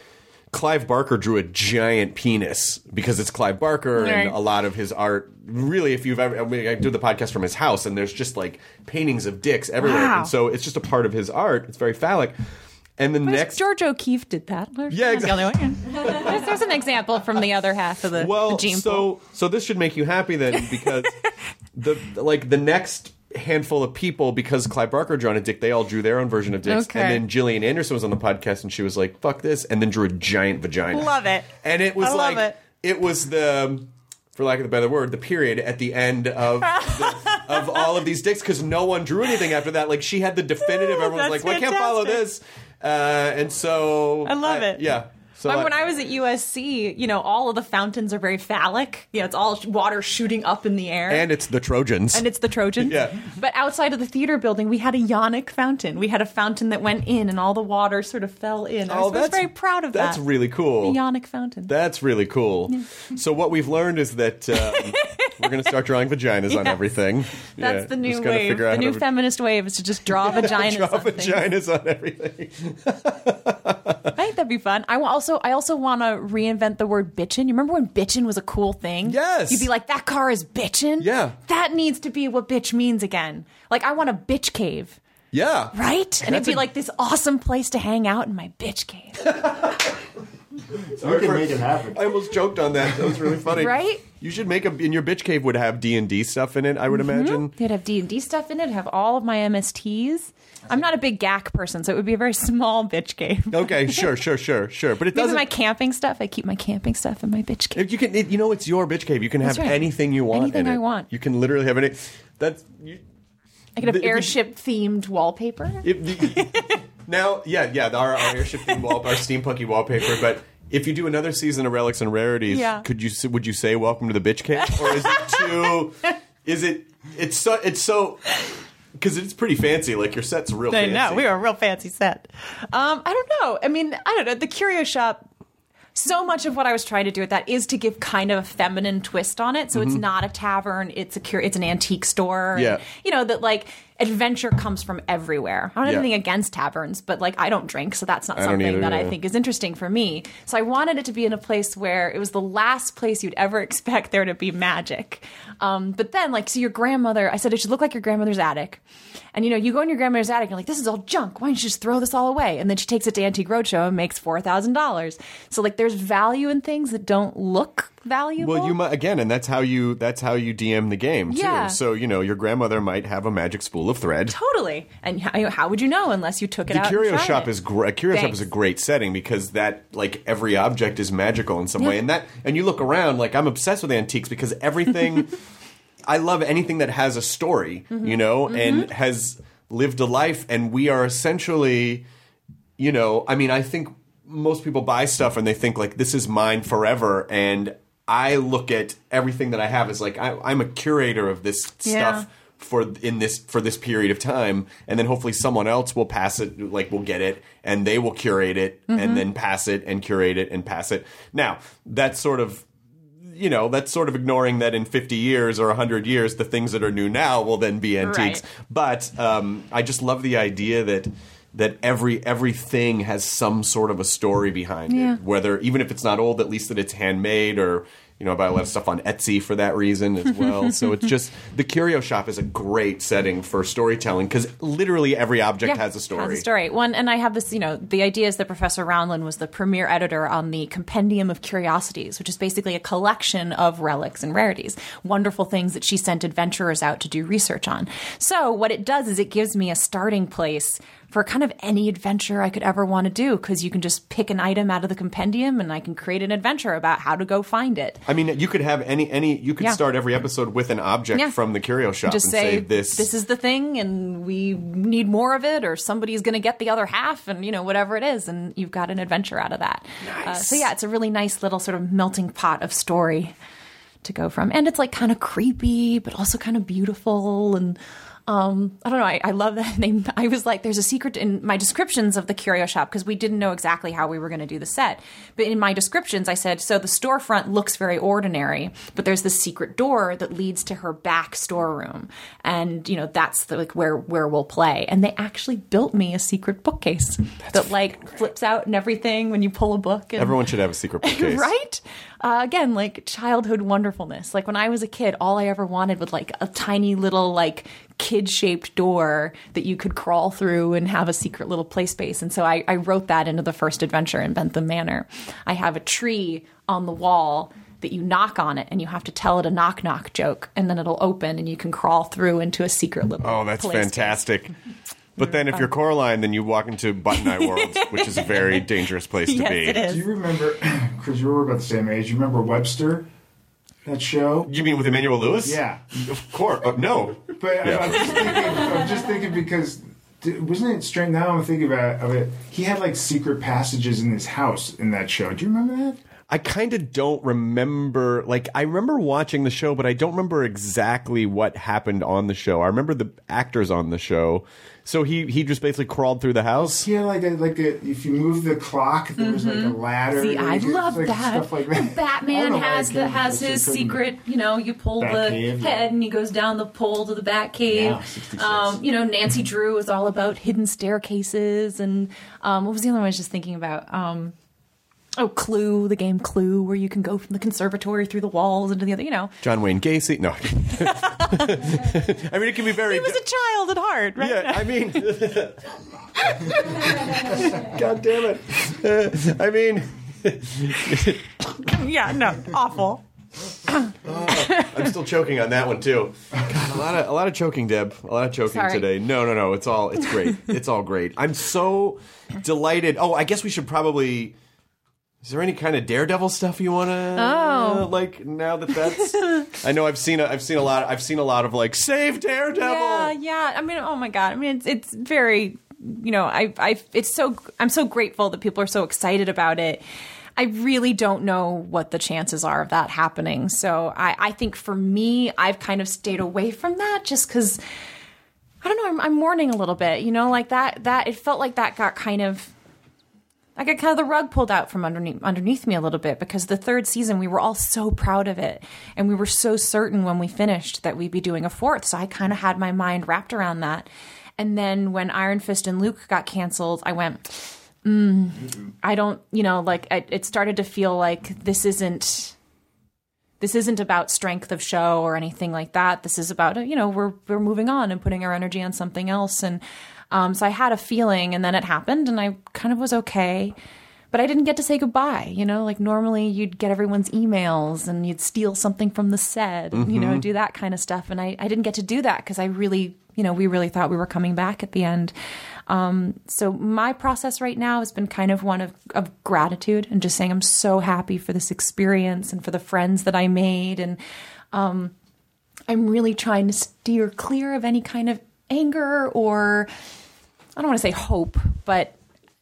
Clive Barker drew a giant penis because it's Clive Barker,
Right.
and a lot of his art, really, if you've ever, I do the podcast from his house, and there's just like paintings of dicks everywhere.
Wow.
And so it's just a part of his art. It's very phallic. And the next...
George O'Keefe did that.
Yeah, exactly.
There's an example from the other half of the gene pool.
So this should make you happy then, because the next handful of people, because Clive Barker drew a dick, they all drew their own version of dicks.
Okay.
And then Gillian Anderson was on the podcast, and she was like, "Fuck this," and then drew a giant vagina.
Love it.
And it was
I love
it was the, for lack of a better word, the period at the end of of all of these dicks, because no one drew anything after that. Like, she had the definitive. Everyone was like, "Well, I can't follow this," and so
I love it.
Yeah. So
When I was at USC, all of the fountains are very phallic. It's all water shooting up in the air.
and it's the Trojans.
And it's the Trojans.
Yeah.
But outside of the theater building, we had a Ionic fountain. We had a fountain that went in, and all the water sort of fell in. I was very proud of that.
That's really cool.
The Ionic fountain.
That's really cool. So what we've learned is that we're going to start drawing vaginas on everything.
That's
Yeah,
the new
just gotta
wave.
figure out
The
how
new
to
feminist wave is to just draw vaginas
draw
on things.
vaginas on everything.
I think that'd be fun. I also want to reinvent the word bitchin'. You remember when bitchin' was a cool thing?
Yes.
You'd be like, that car is bitchin'?
Yeah.
That needs to be what bitch means again. Like, I want a bitch cave.
Yeah.
Right? And it'd be like this awesome place to hang out in my bitch cave.
We can make it happen.
I almost joked on that. That was really funny.
Right?
You should make in your bitch cave would have D&D stuff in it, I would imagine.
It'd have D&D stuff in it, have all of my MSTs. I'm not a big GAC person, so it would be a very small bitch cave.
Okay, sure. But it
Even
doesn't...
my camping stuff, I keep my camping stuff in my bitch cave.
If you can, it's your bitch cave. You can have
That's right.
anything you want
Anything
in it.
I want.
You can literally have any... That's...
I could have
if you-
airship-themed wallpaper.
Now, our airship theme our steampunky wallpaper, but if you do another season of Relics and Rarities,
Yeah.
would you say welcome to the bitch cave? Or is it too it's so because it's pretty fancy, like your set's real
I
fancy.
know, we were a real fancy set. I don't know. I mean, I don't know. The Curio Shop, so much of what I was trying to do with that is to give kind of a feminine twist on it. So it's not a tavern, it's an antique store.
Yeah.
And, that like adventure comes from everywhere. I don't have
Yeah.
anything against taverns, but like I don't drink, so that's not
I don't
something
either,
that I
yeah.
think is interesting for me. So I wanted it to be in a place where it was the last place you'd ever expect there to be magic. But then, so your grandmother, I said it should look like your grandmother's attic. And you go in your grandmother's attic and you're like, this is all junk. Why don't you just throw this all away? And then she takes it to Antique Roadshow and makes $4,000. So there's value in things that don't look valuable.
Well, you might again, and that's how you DM the game too.
Yeah.
So your grandmother might have a magic spool of thread.
Totally. And how would you know unless you took it
The
out
Curio
and tried
Shop
it?
is great. Curio Shop
Thanks.
is a great setting because that every object is magical in some way, and you look around. I'm obsessed with antiques because everything. I love anything that has a story, and has lived a life, and we are essentially, I think most people buy stuff and they think this is mine forever, and I look at everything that I have as I'm a curator of this stuff for this period of time, and then hopefully someone else will pass it, will get it, and they will curate it, and then pass it and curate it and pass it. Now that's sort of ignoring that in 50 years or 100 years, the things that are new now will then be antiques.
Right.
But I just love the idea that everything has some sort of a story behind it. Whether, even if it's not old, at least that it's handmade, or I buy a lot of stuff on Etsy for that reason as well. So it's just, the Curio Shop is a great setting for storytelling because literally every object has a story.
Has a story. And I have this, the idea is that Professor Roundland was the premier editor on the Compendium of Curiosities, which is basically a collection of relics and rarities, wonderful things that she sent adventurers out to do research on. So what it does is it gives me a starting place for kind of any adventure I could ever want to do, because you can just pick an item out of the compendium and I can create an adventure about how to go find it.
I mean, you could have you could start every episode with an object from the Curio Shop
Just
and
say
this
is the thing and we need more of it, or somebody's going to get the other half, and whatever it is, and you've got an adventure out of that.
Nice.
So it's a really nice little sort of melting pot of story to go from, and it's kind of creepy but also kind of beautiful, and I don't know. I love that name. I was like, there's a secret in my descriptions of the curio shop because we didn't know exactly how we were going to do the set. But in my descriptions, I said, so the storefront looks very ordinary, but there's this secret door that leads to her back storeroom. And, you know, that's like where we'll play. And they actually built me a secret bookcase that like flips out and everything when you pull a book. And,
Everyone should have a secret bookcase.
Right? Again, like childhood wonderfulness. Like when I was a kid, all I ever wanted was like a tiny little like kid-shaped door that you could crawl through and have a secret little play space. And so I wrote that into the first adventure in Bentham Manor. I have a tree on the wall that you knock on it and you have to tell it a knock-knock joke and then it'll open and you can crawl through into a secret little
Oh, that's
play
fantastic.
space.
But then if you're Coraline, then you walk into Button Eye World, which is a very dangerous place to
Yes,
be.
it is.
Do you remember, because you were about the same age, you remember Webster? That show?
You mean with Emmanuel Lewis?
Yeah.
Of course. No.
But
Yeah.
I'm just thinking because wasn't it strange? Now I'm thinking about it. He had like secret passages in his house in that show. Do you remember that?
I kind of don't remember. Like, I remember watching the show, but I don't remember exactly what happened on the show. I remember the actors on the show. So he just basically crawled through the house.
He had like a if you move the clock, there was like a ladder.
See, I love
like
that.
Stuff like that.
Batman has his secret, you know, you pull the
Batcave,
head and he goes down the pole to the Batcave.
Yeah, 66.
You know, Nancy Drew is all about hidden staircases. And what was the other one I was just thinking about? Clue, the game Clue, where you can go from the conservatory through the walls into the other, you know.
John Wayne Gacy. No. I mean, it can be very...
He was a child at heart, right?
Yeah, I mean... God damn it. I mean...
Yeah, no, awful.
I'm still choking on that one too. God, a lot of choking, Deb. A lot of choking
Sorry.
today. No. It's great. It's all great. I'm so delighted. Oh, I guess we should probably. Is there any kind of Daredevil stuff you want to like now that's? I know I've seen a lot of like save Daredevil.
Yeah. I mean, oh my god. I mean, it's very, you know, I'm so grateful that people are so excited about it. I really don't know what the chances are of that happening. So I think for me, I've kind of stayed away from that just because, I don't know, I'm mourning a little bit, you know, like that it felt like that got kind of, I got kind of the rug pulled out from underneath me a little bit because the third season, we were all so proud of it. And we were so certain when we finished that we'd be doing a fourth. So I kind of had my mind wrapped around that. And then when Iron Fist and Luke got canceled, I went... I don't, you know, like it started to feel like this isn't about strength of show or anything like that. This is about, you know, we're moving on and putting our energy on something else. And so I had a feeling, and then it happened, and I kind of was okay. But I didn't get to say goodbye, you know, like normally you'd get everyone's emails and you'd steal something from the set, and, you know, do that kind of stuff. And I didn't get to do that because I really, you know, we really thought we were coming back at the end. So my process right now has been kind of one of gratitude and just saying I'm so happy for this experience and for the friends that I made. And I'm really trying to steer clear of any kind of anger or, I don't want to say hope, but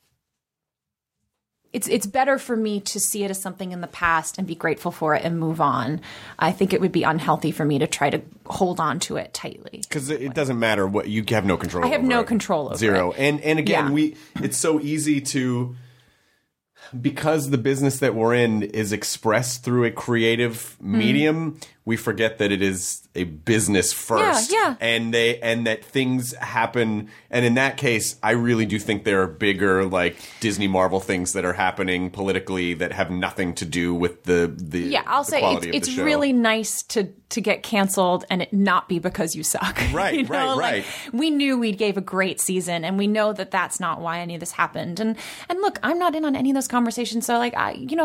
it's better for me to see it as something in the past and be grateful for it and move on. I think it would be unhealthy for me to try to hold on to it tightly.
Because it doesn't matter what you have no control.
I have
over
no
it.
control over
Zero.
it.
And again,
Yeah.
it's so easy to, because the business that we're in is expressed through a creative medium, we forget that it is a business first.
Yeah.
And that things happen. And in that case, I really do think there are bigger, like Disney Marvel things that are happening politically that have nothing to do with the
I'll
the
say
quality of
it's
the show.
really nice to get canceled and it not be because you suck.
Right,
you know?
right.
Like, we knew we gave a great season, and we know that that's not why any of this happened. And look, I'm not in on any of those conversations, so like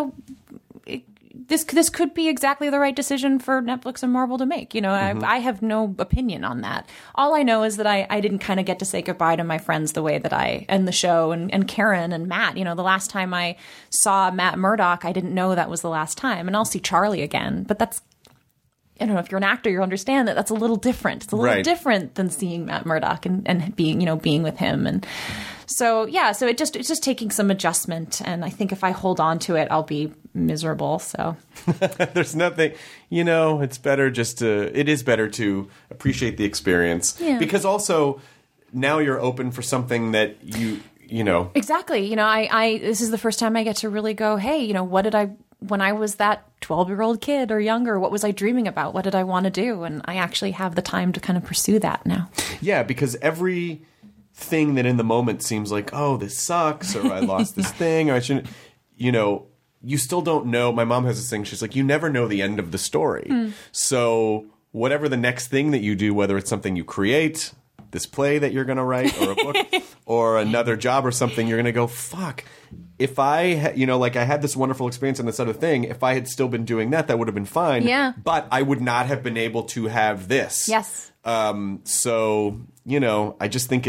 this could be exactly the right decision for Netflix and Marvel to make. You know, I have no opinion on that. All I know is that I didn't kind of get to say goodbye to my friends the way that I end the show, and Karen and Matt. You know, the last time I saw Matt Murdock, I didn't know that was the last time. And I'll see Charlie again, but that's, I don't know, if you're an actor, you'll understand that that's a little different. It's a little different than seeing Matt Murdock and being with him. And So it's just taking some adjustment, and I think if I hold on to it, I'll be miserable. So
there's nothing, it's better it is better to appreciate the experience, because also now you're open for something that you know.
Exactly. I this is the first time I get to really go, hey, what did when I was that 12-year-old kid or younger, what was I dreaming about? What did I want to do? And I actually have the time to kind of pursue that now. Yeah,
because every thing that in the moment seems like, oh, this sucks, or I lost this thing, or I shouldn't, you still don't know. My mom has this thing. She's like, you never know the end of the story. So whatever the next thing that you do, whether it's something you create, this play that you're going to write, or a book, or another job or something, you're going to go, fuck. If I, I had this wonderful experience in this other thing, if I had still been doing that, that would have been fine.
Yeah.
But I would not have been able to have this.
Yes.
So, I just think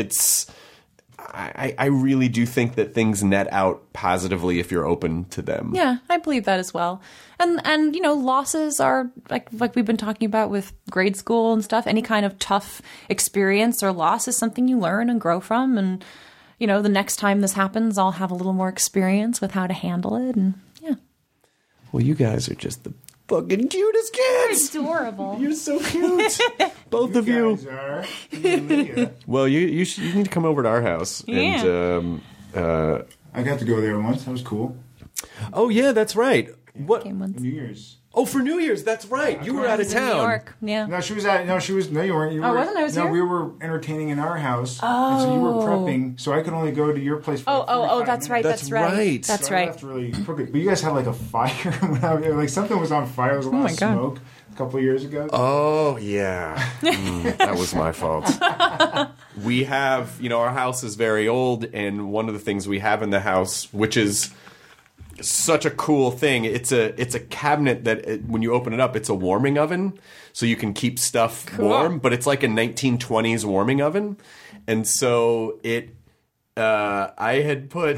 I really do think that things net out positively if you're open to them.
Yeah, I believe that as well. And losses are like we've been talking about with grade school and stuff. Any kind of tough experience or loss is something you learn and grow from. And, the next time this happens, I'll have a little more experience with how to handle it. And yeah.
Well, you guys are just the fucking cutest kids.
You're adorable.
You're so cute. Both of you. Well, you need to come over to our house.
Yeah.
And
I got to go there once. That was cool.
Oh yeah, that's right. What?
New Year's.
Oh, for New Year's, that's right. You were out of town.
In New York. Yeah.
No, you weren't.
Oh, wasn't I? I was here?
No, we were entertaining in our house. Oh. And so you were prepping, so I could only go to your place for
that's right. That's right. That's right.
That's really crooked. But you guys had like a fire when I was there. Like something was on fire. There was a lot of smoke a couple of years ago.
Oh, yeah. That was my fault. We have, our house is very old, and one of the things we have in the house, which is such a cool thing. It's a cabinet that when you open it up, it's a warming oven, so you can keep stuff warm. But it's like a 1920s warming oven, and so I had put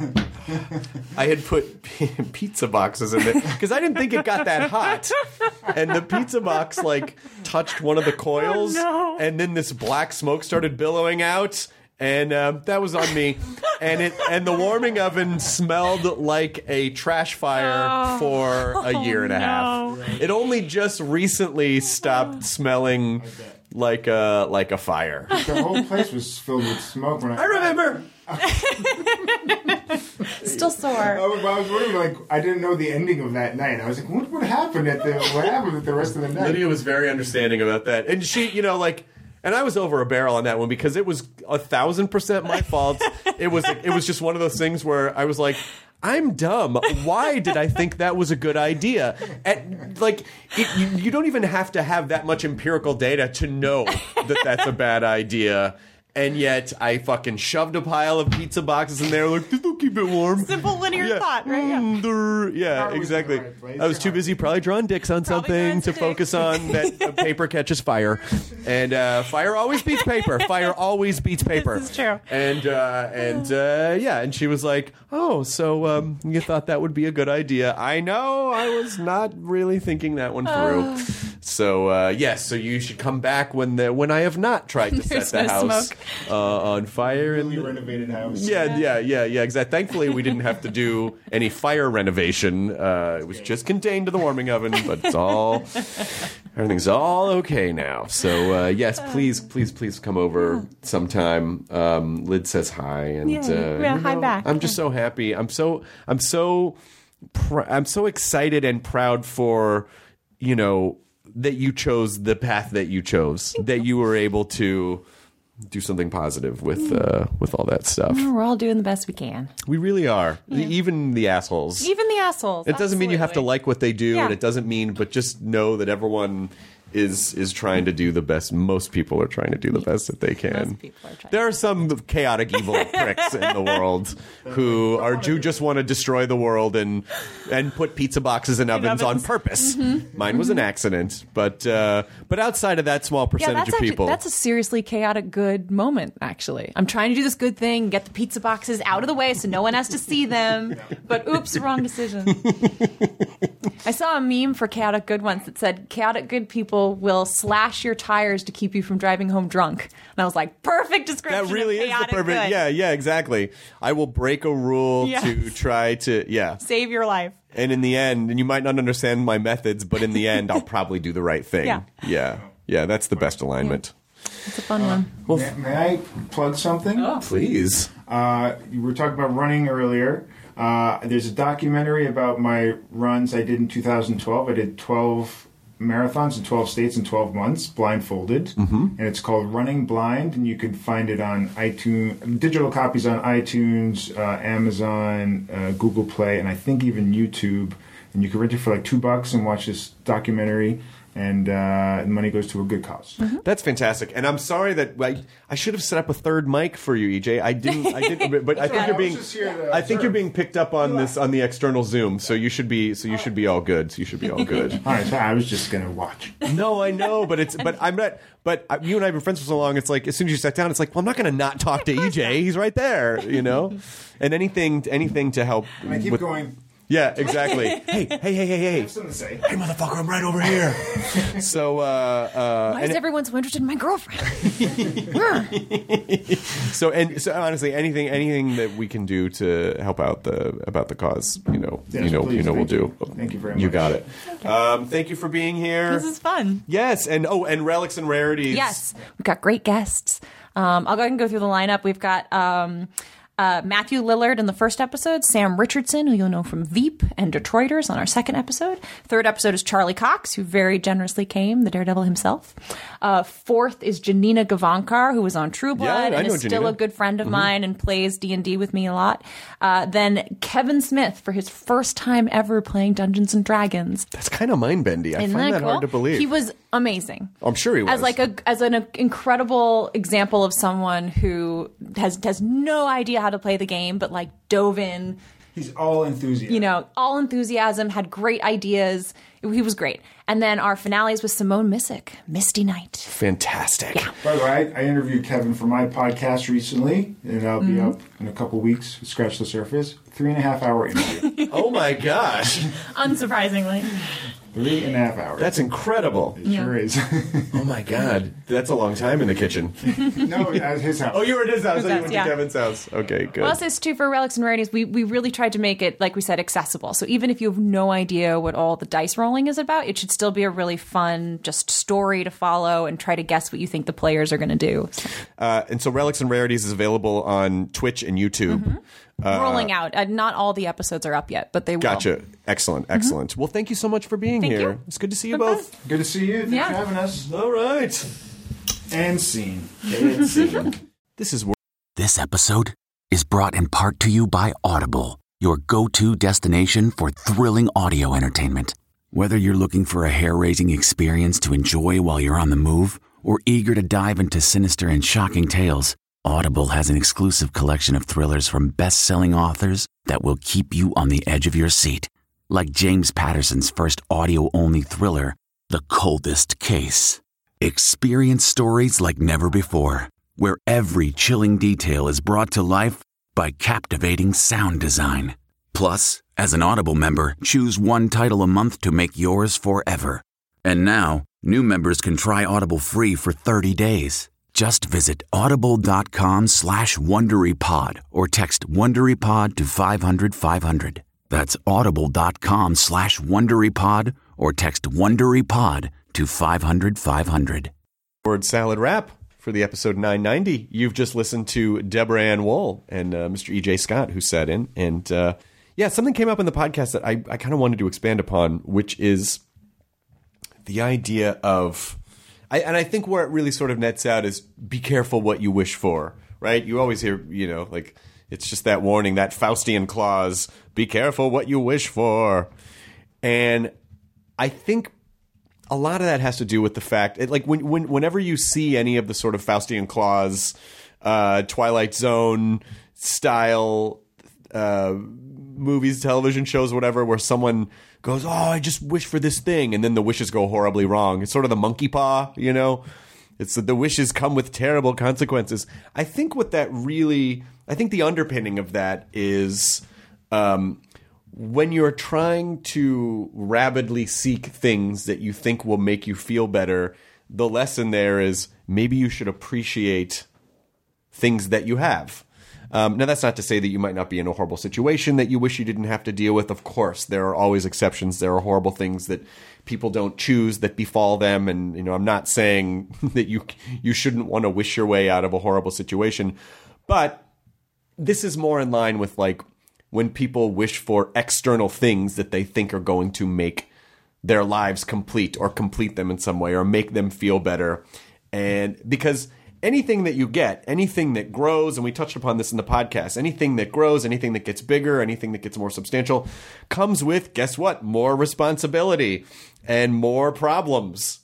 pizza boxes in there because I didn't think it got that hot, and the pizza box touched one of the coils, and then this black smoke started billowing out. And that was on me, and the warming oven smelled like a trash fire for a year and a half. It only just recently stopped smelling like a fire.
The whole place was filled with smoke.
I remember.
Still sore.
I was wondering, I didn't know the ending of that night. I was like, what happened at the rest of the night?
Lydia was very understanding about that, and she, and I was over a barrel on that one because it was 1,000% my fault. It was just one of those things where I was like, I'm dumb. Why did I think that was a good idea? And you don't even have to have that much empirical data to know that that's a bad idea. And yet, I fucking shoved a pile of pizza boxes in there, this will keep it warm.
Simple linear thought, right?
Yeah, exactly. I was too busy probably drawing dicks on something to focus on that paper catches fire. And fire always beats paper. Fire always beats paper.
This is true.
And she was like, oh, so you thought that would be a good idea. I know, I was not really thinking that one through. So, yes, so you should come back when I have not tried to set the house on fire.
Newly renovated house.
Yeah, exactly. Thankfully, we didn't have to do any fire renovation. It was just contained to the warming oven, but everything's all okay now. So, yes, please come over sometime. Lyd says hi. And,
hi back.
I'm just so happy. I'm so excited and proud for, that you chose the path that you chose, that you were able to do something positive with all that stuff.
We're all doing the best we can.
We really are. Yeah. Even the assholes. It doesn't mean you have to like what they do, and it doesn't mean, but just know that everyone is trying to do the best. Most people are trying to do the best that they can.
Most people are trying.
There are some chaotic evil pricks in the world who just want to destroy the world and put pizza boxes in ovens on purpose. Mm-hmm. Mine was an accident, but outside of that small percentage of people,
that's a seriously chaotic good moment. Actually, I'm trying to do this good thing, get the pizza boxes out of the way so no one has to see them. But oops, wrong decision. I saw a meme for Chaotic Good once that said, chaotic good people will slash your tires to keep you from driving home drunk. And I was like, perfect description
That really
of
is the
chaotic
perfect.
good.
Yeah, exactly. I will break a rule
Yes.
to try to,
Save your life.
And in the end, and you might not understand my methods, but in the end, I'll probably do the right thing. Yeah, that's the best alignment.
It's a fun one.
Well,
May I plug something?
please.
You were talking about running earlier. There's a documentary about my runs I did in 2012. I did 12 marathons in 12 states in 12 months, blindfolded. And it's called Running Blind, and you can find it on iTunes, digital copies on iTunes, Amazon, Google Play, and I think even YouTube. And you can rent it for like $2 and watch this documentary. And money goes to a good cause.
That's fantastic. And I'm sorry that I should have set up a third mic for you, EJ. I didn't. But I think you're being picked up on the external Zoom. So you should be all good.
All right, so I was just gonna watch.
No, I know, but I'm not. But you and I have been friends for so long. It's like as soon as you sat down, it's like, well, I'm not going to not talk to EJ. He's right there, And anything to help.
And I keep going.
Yeah, exactly. Hey.
I have something to say.
Hey, motherfucker, I'm right over here. So,
Why is everyone so interested in my girlfriend?
so honestly, anything that we can do to help out about the cause,
Yes, please,
we'll
thank
do.
you. Thank you very much.
You got it. Thank you for being here.
This is fun.
Yes, and Relics and Rarities.
Yes, we've got great guests. I'll go ahead and go through the lineup. We've got Matthew Lillard in the first episode, Sam Richardson, who you'll know from Veep and Detroiters on our second episode. Third episode is Charlie Cox, who very generously came, the Daredevil himself. Fourth is Janina Gavankar, who was on True Blood and is still a good friend of mine and plays D&D with me a lot. Then Kevin Smith for his first time ever playing Dungeons and Dragons.
That's kind of mind-bendy. I
Isn't
find that
cool?
hard to believe.
He was amazing.
I'm sure he was.
As an incredible example of someone who has no idea how to play the game, but like dove in.
He's all enthusiasm.
All enthusiasm, had great ideas. He was great. And then our finales was Simone Missick, Misty Night.
Fantastic.
Yeah.
By the way, I interviewed Kevin for my podcast recently, and I'll be up in a couple weeks. Scratch the Surface. 3.5-hour interview.
Oh my gosh.
Unsurprisingly.
3.5 hours.
That's incredible.
It sure is.
Oh my God. That's a long time in the kitchen.
No, at his house.
Oh, you were at his house.
His
You
house,
went
yeah.
to Kevin's house. Okay, good.
Well, also too for Relics and Rarities, we really tried to make it, like we said, accessible. So even if you have no idea what all the dice rolling is about, it should still be a really fun just story to follow and try to guess what you think the players are going to do.
And so Relics and Rarities is available on Twitch and YouTube.
Rolling out. Not all the episodes are up yet, but they will.
Gotcha. Excellent. Well, thank you so much for being here.
you.
It's good to see you
Been
both.
fun.
Good to see you. Thanks
Yeah.
for having us.
All right.
And scene.
This is
This episode is brought in part to you by Audible, your go-to destination for thrilling audio entertainment. Whether you're looking for a hair-raising experience to enjoy while you're on the move or eager to dive into sinister and shocking tales, Audible has an exclusive collection of thrillers from best-selling authors that will keep you on the edge of your seat. Like James Patterson's first audio-only thriller, The Coldest Case. Experience stories like never before, where every chilling detail is brought to life by captivating sound design. Plus, as an Audible member, choose one title a month to make yours forever. And now, new members can try Audible free for 30 days. Just visit audible.com/WonderyPod or text WonderyPod to 500-500. That's audible.com/WonderyPod or text WonderyPod to 500-500.
Word Salad Wrap for the episode 990. You've just listened to Deborah Ann Wool and Mr. E.J. Scott, who sat in. And something came up in the podcast that I kind of wanted to expand upon, which is the idea of... I think where it really sort of nets out is be careful what you wish for, right? You always hear, it's just that warning, that Faustian clause, be careful what you wish for. And I think a lot of that has to do with the fact, whenever you see any of the sort of Faustian clause, Twilight Zone style movies, television shows, whatever, where someone goes, oh, I just wish for this thing, and then the wishes go horribly wrong. It's sort of the monkey paw, It's the wishes come with terrible consequences. I think the underpinning of that is when you're trying to rabidly seek things that you think will make you feel better, the lesson there is maybe you should appreciate things that you have. Now, that's not to say that you might not be in a horrible situation that you wish you didn't have to deal with. Of course, there are always exceptions. There are horrible things that people don't choose that befall them. And, I'm not saying that you shouldn't want to wish your way out of a horrible situation. But this is more in line with like when people wish for external things that they think are going to make their lives complete or complete them in some way or make them feel better. And because anything that you get, anything that grows, and we touched upon this in the podcast, anything that grows, anything that gets bigger, anything that gets more substantial, comes with, guess what? More responsibility and more problems,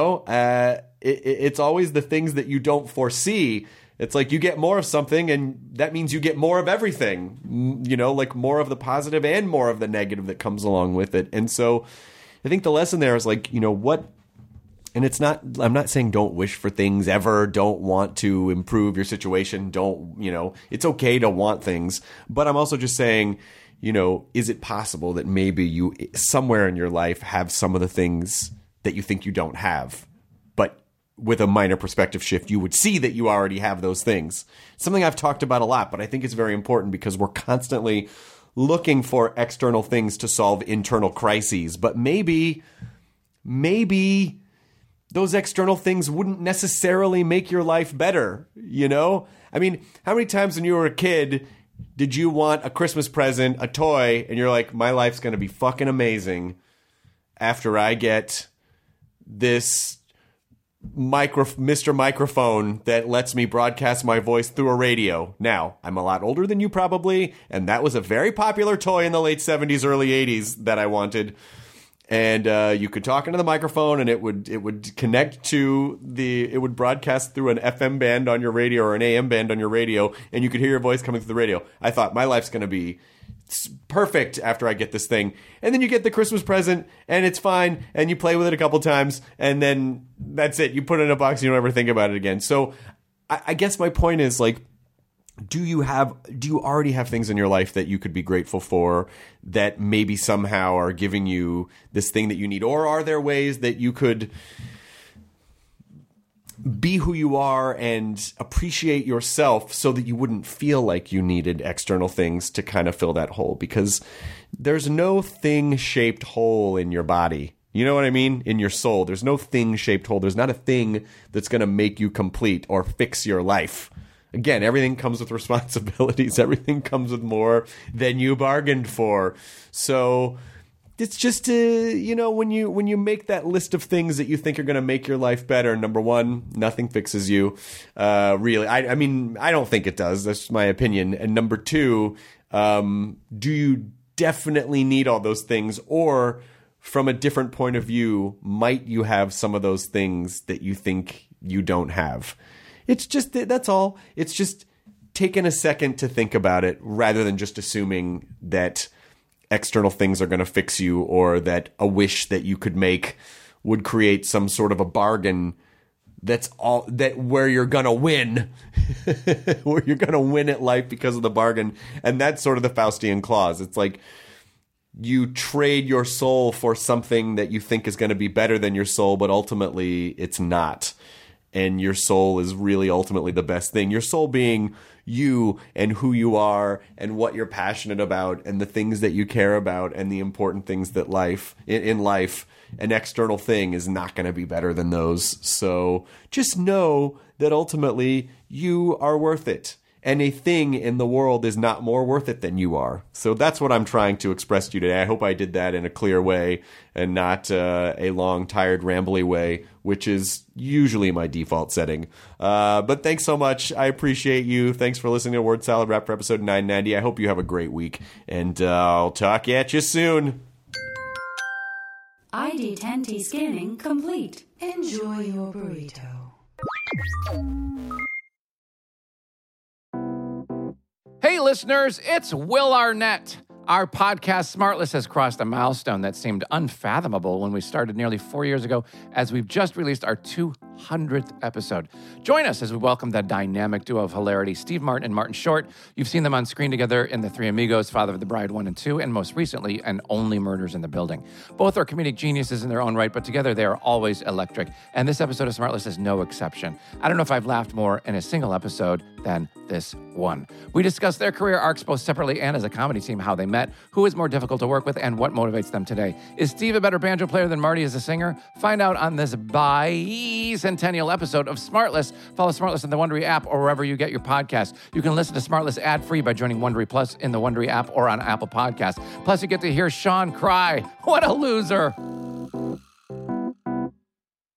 It's always the things that you don't foresee. It's like you get more of something, and that means you get more of everything, like more of the positive and more of the negative that comes along with it. And so I think the lesson there is like, what... And I'm not saying don't wish for things ever, don't want to improve your situation, it's okay to want things. But I'm also just saying, is it possible that maybe you somewhere in your life have some of the things that you think you don't have, but with a minor perspective shift, you would see that you already have those things. Something I've talked about a lot, but I think it's very important because we're constantly looking for external things to solve internal crises. But maybe those external things wouldn't necessarily make your life better, I mean, how many times when you were a kid did you want a Christmas present, a toy, and you're like, my life's going to be fucking amazing after I get this Mr. Microphone that lets me broadcast my voice through a radio. Now, I'm a lot older than you probably, and that was a very popular toy in the late 70s, early 80s that I wanted. And you could talk into the microphone, and it would connect to it would broadcast through an FM band on your radio or an AM band on your radio, and you could hear your voice coming through the radio. I thought, my life's going to be perfect after I get this thing. And then you get the Christmas present, and it's fine, and you play with it a couple times, and then that's it. You put it in a box, and you don't ever think about it again. So I guess my point is, like, do you already have things in your life that you could be grateful for that maybe somehow are giving you this thing that you need? Or are there ways that you could be who you are and appreciate yourself so that you wouldn't feel like you needed external things to kind of fill that hole? Because there's no thing-shaped hole in your body. You know what I mean? In your soul. There's no thing-shaped hole. There's not a thing that's going to make you complete or fix your life. Again, everything comes with responsibilities. Everything comes with more than you bargained for. So it's just, when you make that list of things that you think are going to make your life better, number one, nothing fixes you. Really. I mean, I don't think it does. That's my opinion. And number two, do you definitely need all those things? Or from a different point of view, might you have some of those things that you think you don't have? It's just, that's all. It's just taking a second to think about it rather than just assuming that external things are going to fix you or that a wish that you could make would create some sort of a bargain where you're going to win, where you're going to win at life because of the bargain. And that's sort of the Faustian clause. It's like you trade your soul for something that you think is going to be better than your soul, but ultimately it's not. And your soul is really ultimately the best thing. Your soul being you and who you are and what you're passionate about and the things that you care about and the important things that in life, an external thing is not going to be better than those. So just know that ultimately you are worth it. And a thing in the world is not more worth it than you are. So that's what I'm trying to express to you today. I hope I did that in a clear way and not a long, tired, rambly way, which is usually my default setting. But thanks so much. I appreciate you. Thanks for listening to Word Salad Wrap for episode 990. I hope you have a great week, and I'll talk at you soon.
ID10T scanning complete. Enjoy your burrito.
Hey, listeners, it's Will Arnett. Our podcast, Smartless, has crossed a milestone that seemed unfathomable when we started nearly 4 years ago, as we've just released our 200th 100th episode. Join us as we welcome the dynamic duo of hilarity, Steve Martin and Martin Short. You've seen them on screen together in The Three Amigos, Father of the Bride 1 and 2, and most recently, and Only Murders in the Building. Both are comedic geniuses in their own right, but together they are always electric. And this episode of Smartless is no exception. I don't know if I've laughed more in a single episode than this one. We discuss their career arcs both separately and as a comedy team, how they met, who is more difficult to work with, and what motivates them today. Is Steve a better banjo player than Marty as a singer? Find out on this bicentennial episode of Smartless. Follow Smartless in the Wondery app or wherever you get your podcasts. You can listen to Smartless ad-free by joining Wondery Plus in the Wondery app or on Apple Podcasts. Plus, you get to hear Sean cry. What a loser.